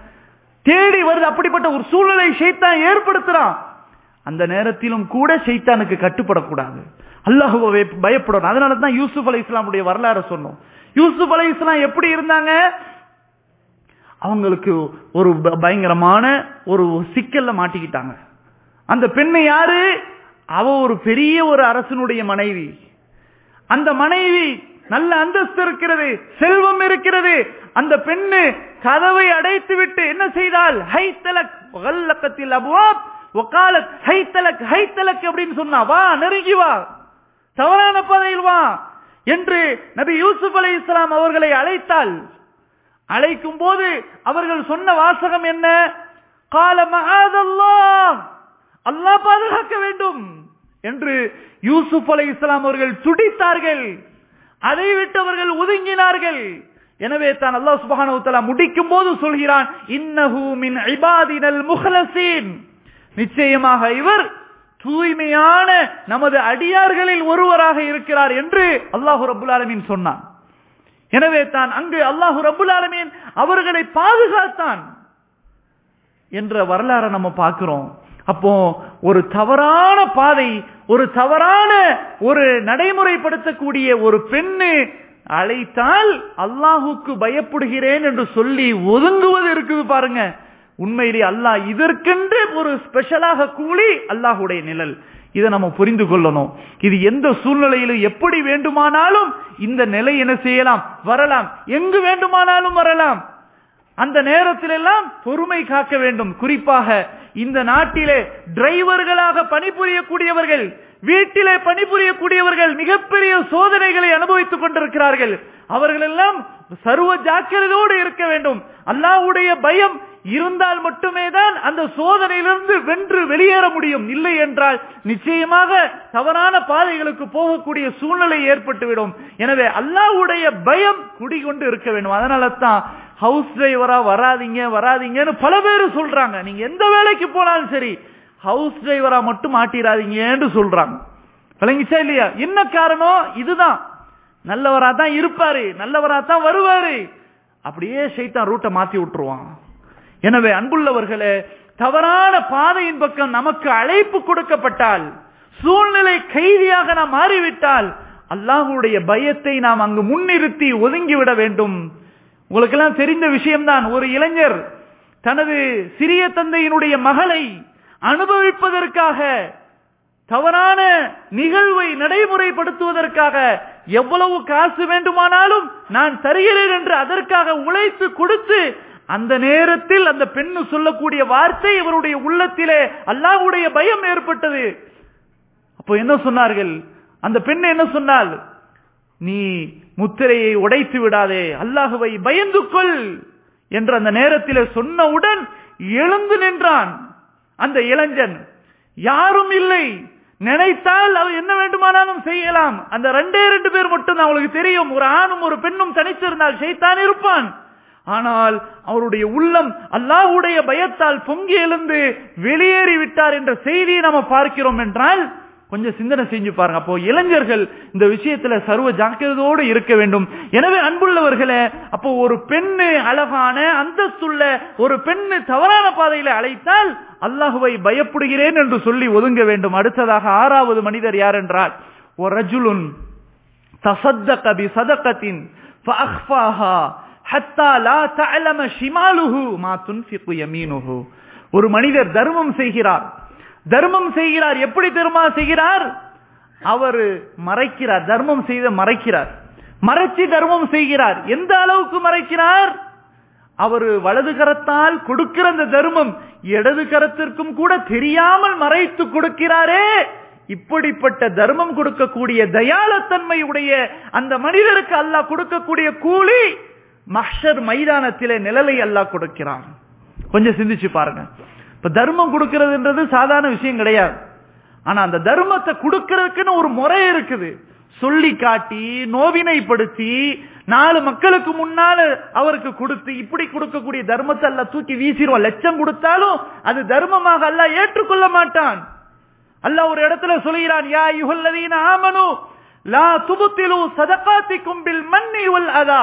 தேடி வருது. அப்படிப்பட்ட ஒரு சூழ்நிலை ஷைத்தான் ஏற்படுத்துறான். அந்த நேரத்திலும் கூட ஷைத்தானுக்கு கட்டுப்படக்கூடாது, அல்லாஹ்வை பயப்படணும். அதனால தான் யூசுப் அலைஹிஸ்ஸலாமுடைய வரலாறு சொன்னோம். யூசுப் அலைஹிஸ்ஸலாம் எப்படி இருந்தாங்க? அவங்களுக்கு ஒரு பயங்கரமான ஒரு சிக்கல்ல மாட்டிக்கிட்டாங்க. அந்த பெண்ணு யாரு? அவ ஒரு பெரிய ஒரு அரசனுடைய மனைவி. அந்த மனைவி நல்ல அந்தஸ்து இருக்கிறது, செல்வம் இருக்கிறது. அந்த பெண்ணு கதவை அடைத்து விட்டு என்ன செய்தால், ஹைத்தலக் வகல்லகத்தில் அப்வாப் வகாலத் ஹைத்தலக் ஹைத்தலக் அப்படின்னு சொன்னா, வா நெருங்கி வா, தவறான பாதையில் வா என்று நபி யூசுப் அலைஹிஸ்ஸலாம் அவர்களை அழைத்தால், அழைக்கும் போது அவர்கள் சொன்ன வாசகம் என்ன? கால மஆதல்லாஹ், அல்லாஹ் பாதுகாக்க வேண்டும் என்று யூசுப் அலைஹிஸ்ஸலாம் அவர்கள் துடித்தார்கள். அதை விட்டு அவர்கள் ஒதுங்கினார்கள். எனவே தான் அல்லாஹ் சுப்ஹானஹு வ தஆலா முடிக்கும் போது சொல்கிறான், இன்னஹு மின் இபாதினல் முஹ்லஸீன், நிச்சயமாக இவர் தூய்மையான நமது அடியார்களில் ஒருவராக இருக்கிறார் என்று அல்லாஹ் ரப்பல் ஆலமீன் சொன்னான். எனவே தான் அங்கு அல்லாஹ் ரப்பல் ஆலமீன் அவர்களை பாதுகாத்தான் என்ற வரலாறை நம்ம பார்க்கிறோம். அப்போ ஒரு தவறான பாதை, ஒரு தவறான ஒரு நடைமுறைப்படுத்தக்கூடிய ஒரு பெண்ணு அழைத்தால் அல்லாஹுக்கு பயப்படுகிறேன் என்று சொல்லி ஒதுங்குவது இருக்குது பாருங்க. உண்மையிலே அல்லாஹ் இதற்கென்று ஒரு ஸ்பெஷலாக கூலி அல்லாஹுடைய நிழல். இதை நம்ம புரிந்து கொள்ளணும். இது எந்த சூழ்நிலையிலும் எப்படி வேண்டுமானாலும் இந்த நிலை என்ன செய்யலாம், வரலாம், எங்கு வேண்டுமானாலும் வரலாம். அந்த நேரத்தில் எல்லாம் பொறுமை காக்க வேண்டும். குறிப்பாக இந்த நாட்டிலே டிரைவர்களாக பணிபுரியக்கூடியவர்கள், வீட்டிலே பணிபுரியக்கூடியவர்கள் மிகப்பெரிய சோதனைகளை அனுபவித்துக் கொண்டிருக்கிறார்கள். அவர்கள் எல்லாம் சர்வ ஜாக்கிரதையோடு இருக்க வேண்டும். அல்லாஹ்வுடைய பயம் இருந்தால் மட்டுமே தான் அந்த சோதனையிலிருந்து வென்று வெளியேற முடியும். இல்லை என்றால் நிச்சயமாக தவறான பாதைகளுக்கு போகக்கூடிய சூழ்நிலை ஏற்பட்டுவிடும். எனவே அல்லாஹ்வுடைய பயம் குடிகொண்டு இருக்க வேண்டும். அதனால தான் ஹவுஸ் டிரைவரா வராதீங்க வராதீங்கன்னு பல பேர் சொல்றாங்க. நீங்க எந்த வேலைக்கு போனாலும் சரி ஹவுஸ் டிரைவரா மட்டும் மாட்டிராதீங்கன்னு சொல்றாங்க. விளங்கிச்சா இல்லையா? என்ன காரணம்? இதுதான். நல்லவரா தான் இருப்பாரு, நல்லவரா தான் வருவாரு, அப்படியே ஷைத்தான் ரூட்டை மாத்தி விட்டுருவான். எனவே அன்புள்ளவர்களே, தவறான பாதையின் பக்கம் நமக்கு அழைப்பு கொடுக்கப்பட்டால், சூழ்நிலை கைதியாக நாம் மாறிவிட்டால், அல்லாஹ்வுடைய பயத்தை நாம் அங்கு முன்னிறுத்தி ஒதுங்கிவிட வேண்டும். உங்களுக்கு எல்லாம் தெரிந்த விஷயம்தான். ஒரு இளைஞர் தனது சிறிய தந்தையினுடைய மகளை அனுபவிப்பதற்காக, தவறான நிகழ்வை நடைமுறைப்படுத்துவதற்காக எவ்வளவு காசு வேண்டுமானாலும் நான் தருகிறேன் என்று அதற்காக உழைத்து கொடுத்து, அந்த நேரத்தில் அந்த பெண்ணு சொல்லக்கூடிய வார்த்தை இவருடைய உள்ளத்திலே அல்லாஹ்வுடைய பயம் ஏற்பட்டது. அப்போ என்ன சொன்னார்கள்? அந்த பெண் என்ன சொன்னாள்? நீ முத்திரையை உடைத்து விடாதே, அல்லாஹ்வை பயந்து கொள் என்று அந்த நேரத்தில் சொன்னவுடன் எழுந்து நின்றான் அந்த இளைஞன். யாரும் இல்லை, நினைத்தால் அவர் என்ன வேண்டுமானாலும் செய்யலாம். அந்த ரெண்டு பேர் மட்டும் அவங்களுக்கு தெரியும். ஒரு ஆணும் ஒரு பெண்ணும் தனித்திருந்தால் ஷைத்தான் இருப்பான். ஆனால் அவருடைய உள்ளம் அல்லாஹ்வுடைய பயத்தால் பொங்கி எழுந்து வெளியேறி விட்டார் என்ற செய்தியை நாம பார்க்கிறோம் என்றால் கொஞ்சம் சிந்தனை செஞ்சு பாருங்க. அப்போ இளைஞர்கள் இந்த விஷயத்துல சர்வ ஜாக்கிரதையோடு இருக்க வேண்டும். எனவே அன்புள்ளவர்களே, அப்போ ஒரு பெண்ணு அழகான அந்தஸ்துள்ள ஒரு பெண்ணு தவறான பாதையில அழைத்தால் அல்லாஹ்வை பயப்படுகிறேன் என்று சொல்லி ஒதுங்க வேண்டும். அடுத்ததாக 6வது மனிதர் யார் என்றால், ஒரஜுலுன் தஸத்தக பிஸதகத்தின் ஃபஅக்ஃபாஹா ஹத்தா லா தஅலம ஷிமாலுஹு மா துன்ஃபிகு யமீனுஹு. ஒரு மனிதர் தர்மம் செய்கிறார். தர்மம் செய்கிறார். எப்படி தர்மம் செய்கிறார்? அவர் மறைக்கிறார். தர்மம் செய்த மறைக்கிறார். மறைச்சி தர்மம் செய்கிறார். எந்த அளவுக்கு மறைக்கிறார்? அவர் வலது கரத்தால் கொடுக்கிற அந்த தர்மம் இடது கரத்திற்கும் கூட தெரியாமல் மறைத்து கொடுக்கிறாரே. இப்படிப்பட்ட தர்மம் கொடுக்கக்கூடிய தயாளத்தன்மையுடைய அந்த மனிதருக்கு அல்லாஹ் கொடுக்கக்கூடிய கூலி மஹ்ஷர் மைதானத்திலே நிழலை அல்லாஹ் கொடுக்கிறான். கொஞ்சம் சிந்திச்சு பாருங்க. இப்ப தர்மம் கொடுக்கிறதுன்றது சாதாரண விஷயம் கிடையாது. ஆனா அந்த தர்மத்தை கொடுக்கிறதுக்குன்னு ஒரு முறை இருக்குது. சொல்லி காட்டி நோவினைப்படுத்தி 4 மக்களுக்கு முன்னால அவருக்கு கொடுத்து இப்படி கொடுக்கக்கூடிய தர்மத்தை அல்லாஹ் தூக்கி வீசிடுவான். லட்சம் கொடுத்தாலும் அது தர்மமாக அல்லாஹ் ஏற்றுக்கொள்ள மாட்டான். அல்லாஹ் ஒரு இடத்துல சொல்கிறான், யா அய்யுஹல்லதீன ஆமனு லா துப்திலு ஸதகாத்திக்கும் பில் மன்னி வல் அதா.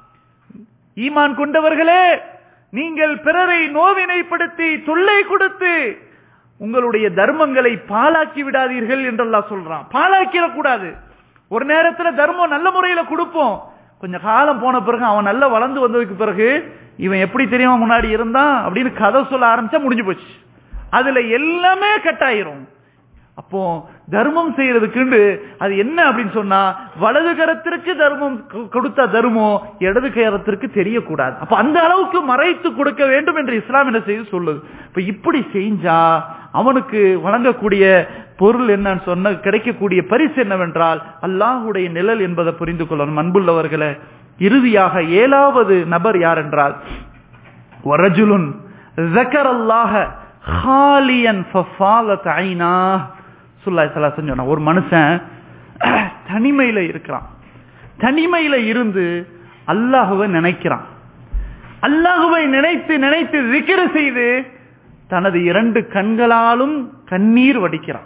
ஈமான் கொண்டவர்களே, நீங்கள் பிறரை நோவினைப்படுத்தி தொல்லை கொடுத்து உங்களுடைய தர்மங்களை பாழாக்கி விடாதீர்கள் என்று அல்லாஹ் சொல்றான். பாழாக்கிட கூடாது. ஒரு நேரத்துல தர்மம் நல்ல முறையில கொடுப்போம். கொஞ்சம் காலம் போன பிறகு அவன் நல்லா வளர்ந்து வந்ததுக்கு பிறகு இவன் எப்படி தெரியுமா முன்னாடி இருந்தான் அப்படின்னு கதை சொல்ல ஆரம்பிச்சா முடிஞ்சு போச்சு. அதுல எல்லாமே கட்டாயிரும். அப்போ தர்மம் செய்யறதுக்கு அது என்ன அப்படின்னு சொன்னா, வலது கரத்திற்கு தர்மம் கொடுத்த தர்மம் இடது கரத்திற்கு தெரியக்கூடாது. அப்ப அந்த அளவுக்கு மறைத்து கொடுக்க வேண்டும் என்று இஸ்லாம் என்ன செய்து சொல்லுது. இப்ப இப்படி செஞ்சா அவனுக்கு வழங்கக்கூடிய பொருள் என்னன்னு சொன்ன கிடைக்கக்கூடிய பரிசு என்னவென்றால் அல்லாஹ்வுடைய நிழல் என்பதை புரிந்து கொள்ளணும். அன்புள்ளவர்களே, இறுதியாக 7வது நபர் யார் என்றால் வரஜுலுன் ஸக்கரல்லாஹ ஹாலியன் ஃபஃபாலத் ஐனாஹ். ஸல்லல்லாஹு அலைஹி வஸல்லம் சொன்னாங்க, ஒரு மனுஷன் தனிமையில இருக்கிறான், தனிமையில இருந்து அல்லாஹ்வை நினைக்கிறான், அல்லாஹ்வை நினைத்து நினைத்து zikr செய்து தனது 2 கண்களாலும் கண்ணீர் வடிக்கிறான்.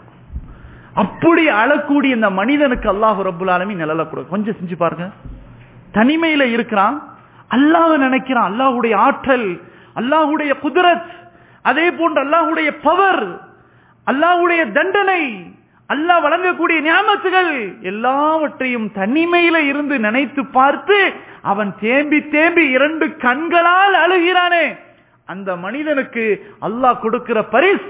அப்படி அழக்கூடிய இந்த மனிதனுக்கு அல்லாஹ் ரப்புல் ஆலமீன் நிழலை கொடுக்க. கொஞ்சம் செஞ்சு பாருங்க, தனிமையில இருக்கிறான், அல்லாஹ்வை நினைக்கிறான், அல்லாஹ்வுடைய ஆற்றல், அல்லாஹ்வுடைய குத்ரத், அதே போன்று அல்லாஹ்வுடைய பவர், அல்லாஹ்வுடைய தண்டனை, அல்லாஹ் வழங்கக்கூடிய நியாமத்துகள் எல்லாவற்றையும் தனிமையில இருந்து நினைத்து பார்த்து அவன் தேம்பி தேம்பி 2 கண்களால் அழுகிறானே, அந்த மனிதனுக்கு அல்லாஹ் கொடுக்கிற பரிசு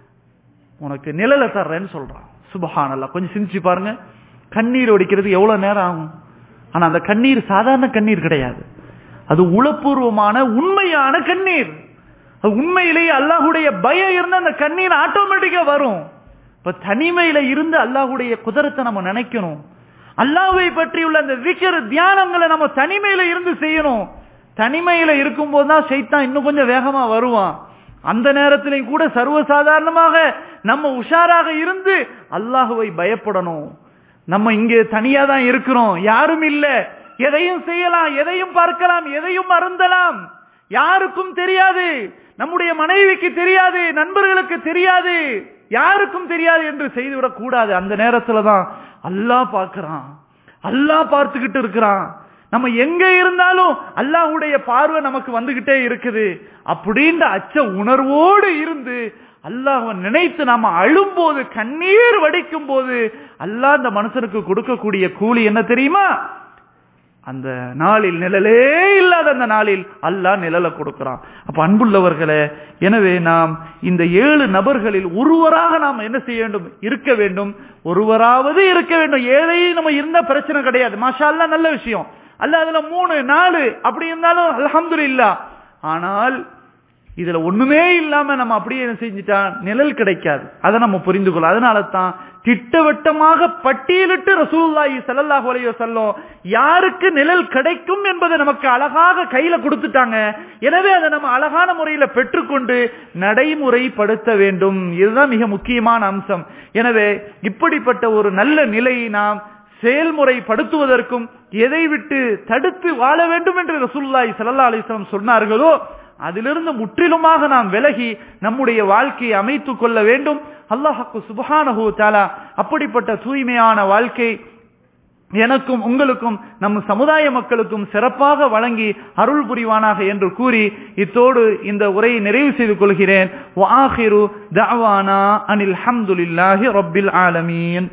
உனக்கு நிழலை தர்றேன்னு சொல்றான். சுப்ஹானல்லாஹ். கொஞ்சம் சிந்திச்சு பாருங்க, கண்ணீர் வடிக்கிறது எவ்வளவு நேரம் ஆகும்? ஆனா அந்த கண்ணீர் சாதாரண கண்ணீர் கிடையாது, அது உளப்பூர்வமான உண்மையான கண்ணீர். அது உண்மையிலேயே அல்லாஹ்வுடைய பயம் இருந்தா அந்த கண்ணீர் ஆட்டோமேட்டிக்கா வரும். இப்ப தனிமையில இருந்து அல்லாஹ்வுடைய குதரத்தை நம்ம நினைக்கணும், அல்லாஹ்வை பற்றியுள்ள அந்த zikr தியானங்களை நம்ம தனிமையில இருந்து செய்யணும். தனிமையில இருக்கும் போதுதான் ஷைத்தான் இன்னும் கொஞ்சம் வேகமா வருவான். அந்த நேரத்திலையும் கூட சர்வசாதாரணமாக நம்ம உஷாராக இருந்து அல்லாஹ்வை பயப்படணும். நம்ம இங்கே தனியா தான் இருக்கிறோம், யாரும் இல்ல, எதையும் செய்யலாம், எதையும் பார்க்கலாம், எதையும் அருந்தலாம், யாருக்கும் தெரியாது, நம்முடைய மனைவிக்கு தெரியாது, நண்பர்களுக்கு தெரியாது, யாருக்கும் தெரியாது என்று செய்துவிடக் கூடாது. அந்த நேரத்துல தான் அல்லாஹ் பார்க்கிறான், அல்லாஹ் பார்த்துக்கிட்டு இருக்கிறான். நம்ம எங்க இருந்தாலும் அல்லாஹ்வுடைய பார்வை நமக்கு வந்துகிட்டே இருக்குது. அப்படின்ற அச்ச உணர்வோடு இருந்து அல்லாஹ்வை நினைத்து நாம அழும்போது, கண்ணீர் வடிக்கும் போது அல்லாஹ் அந்த மனுஷனுக்கு கொடுக்கக்கூடிய கூலி என்ன தெரியுமா? அந்த நாளில் நிழலே இல்லாத அந்த நாளில் அல்லாஹ் நிழலை கொடுக்கிறான். அப்ப அன்புள்ளவர்களே, எனவே நாம் இந்த 7 நபர்களில் ஒருவராக நாம் என்ன செய்ய வேண்டும்? இருக்க வேண்டும், ஒருவராவது இருக்க வேண்டும். ஏழையும் நம்ம இருந்தா பிரச்சனை கிடையாது, மாஷா அல்லாஹ், நல்ல விஷயம். அல்ல அதுல 3 4 அப்படி இருந்தாலும் அல்ஹம்துலில்லாஹ். ஆனால் இதுல ஒண்ணுமே இல்லாம நம்ம அப்படியே என்ன செஞ்சுட்டா நிழல் கிடைக்காது. அதை நம்ம புரிந்து கொள்ள. அதனால தான் திட்டவட்டமாக பட்டியலிட்டு ரசூலுல்லாஹி ஸல்லல்லாஹு அலைஹி வஸல்லம் யாருக்கு நிழல் கிடைக்கும் என்பதை நமக்கு அழகாக கையில கொடுத்துட்டாங்க. எனவே அதை நம்ம அழகான முறையில பெற்றுக்கொண்டு நடைமுறைப்படுத்த வேண்டும். இதுதான் மிக முக்கியமான அம்சம். எனவே இப்படிப்பட்ட ஒரு நல்ல நிலையை நாம் செயல்முறைப்படுத்துவதற்கும் எதை விட்டு தடுத்து வாழ வேண்டும் என்று ரசூலுல்லாஹி ஸல்லல்லாஹு அலைஹி வஸல்லம் சொன்னார்களோ அதிலிருந்து முற்றிலுமாக நாம் விலகி நம்முடைய வாழ்க்கையை அமைத்துக் கொள்ள வேண்டும். அல்லாஹ் சுப்ஹானஹு வ தஆலா அப்படிப்பட்ட தூய்மையான வாழ்க்கை எனக்கும் உங்களுக்கும் நம் சமுதாய மக்களுக்கும் சிறப்பாக வழங்கி அருள் புரிவானாக என்று கூறி இத்தோடு இந்த உரையை நிறைவு செய்து கொள்கிறேன். வ ஆகிரு தஅவானா அனில் ஹம்துலில்லாஹி ரப்பில் ஆலமீன்.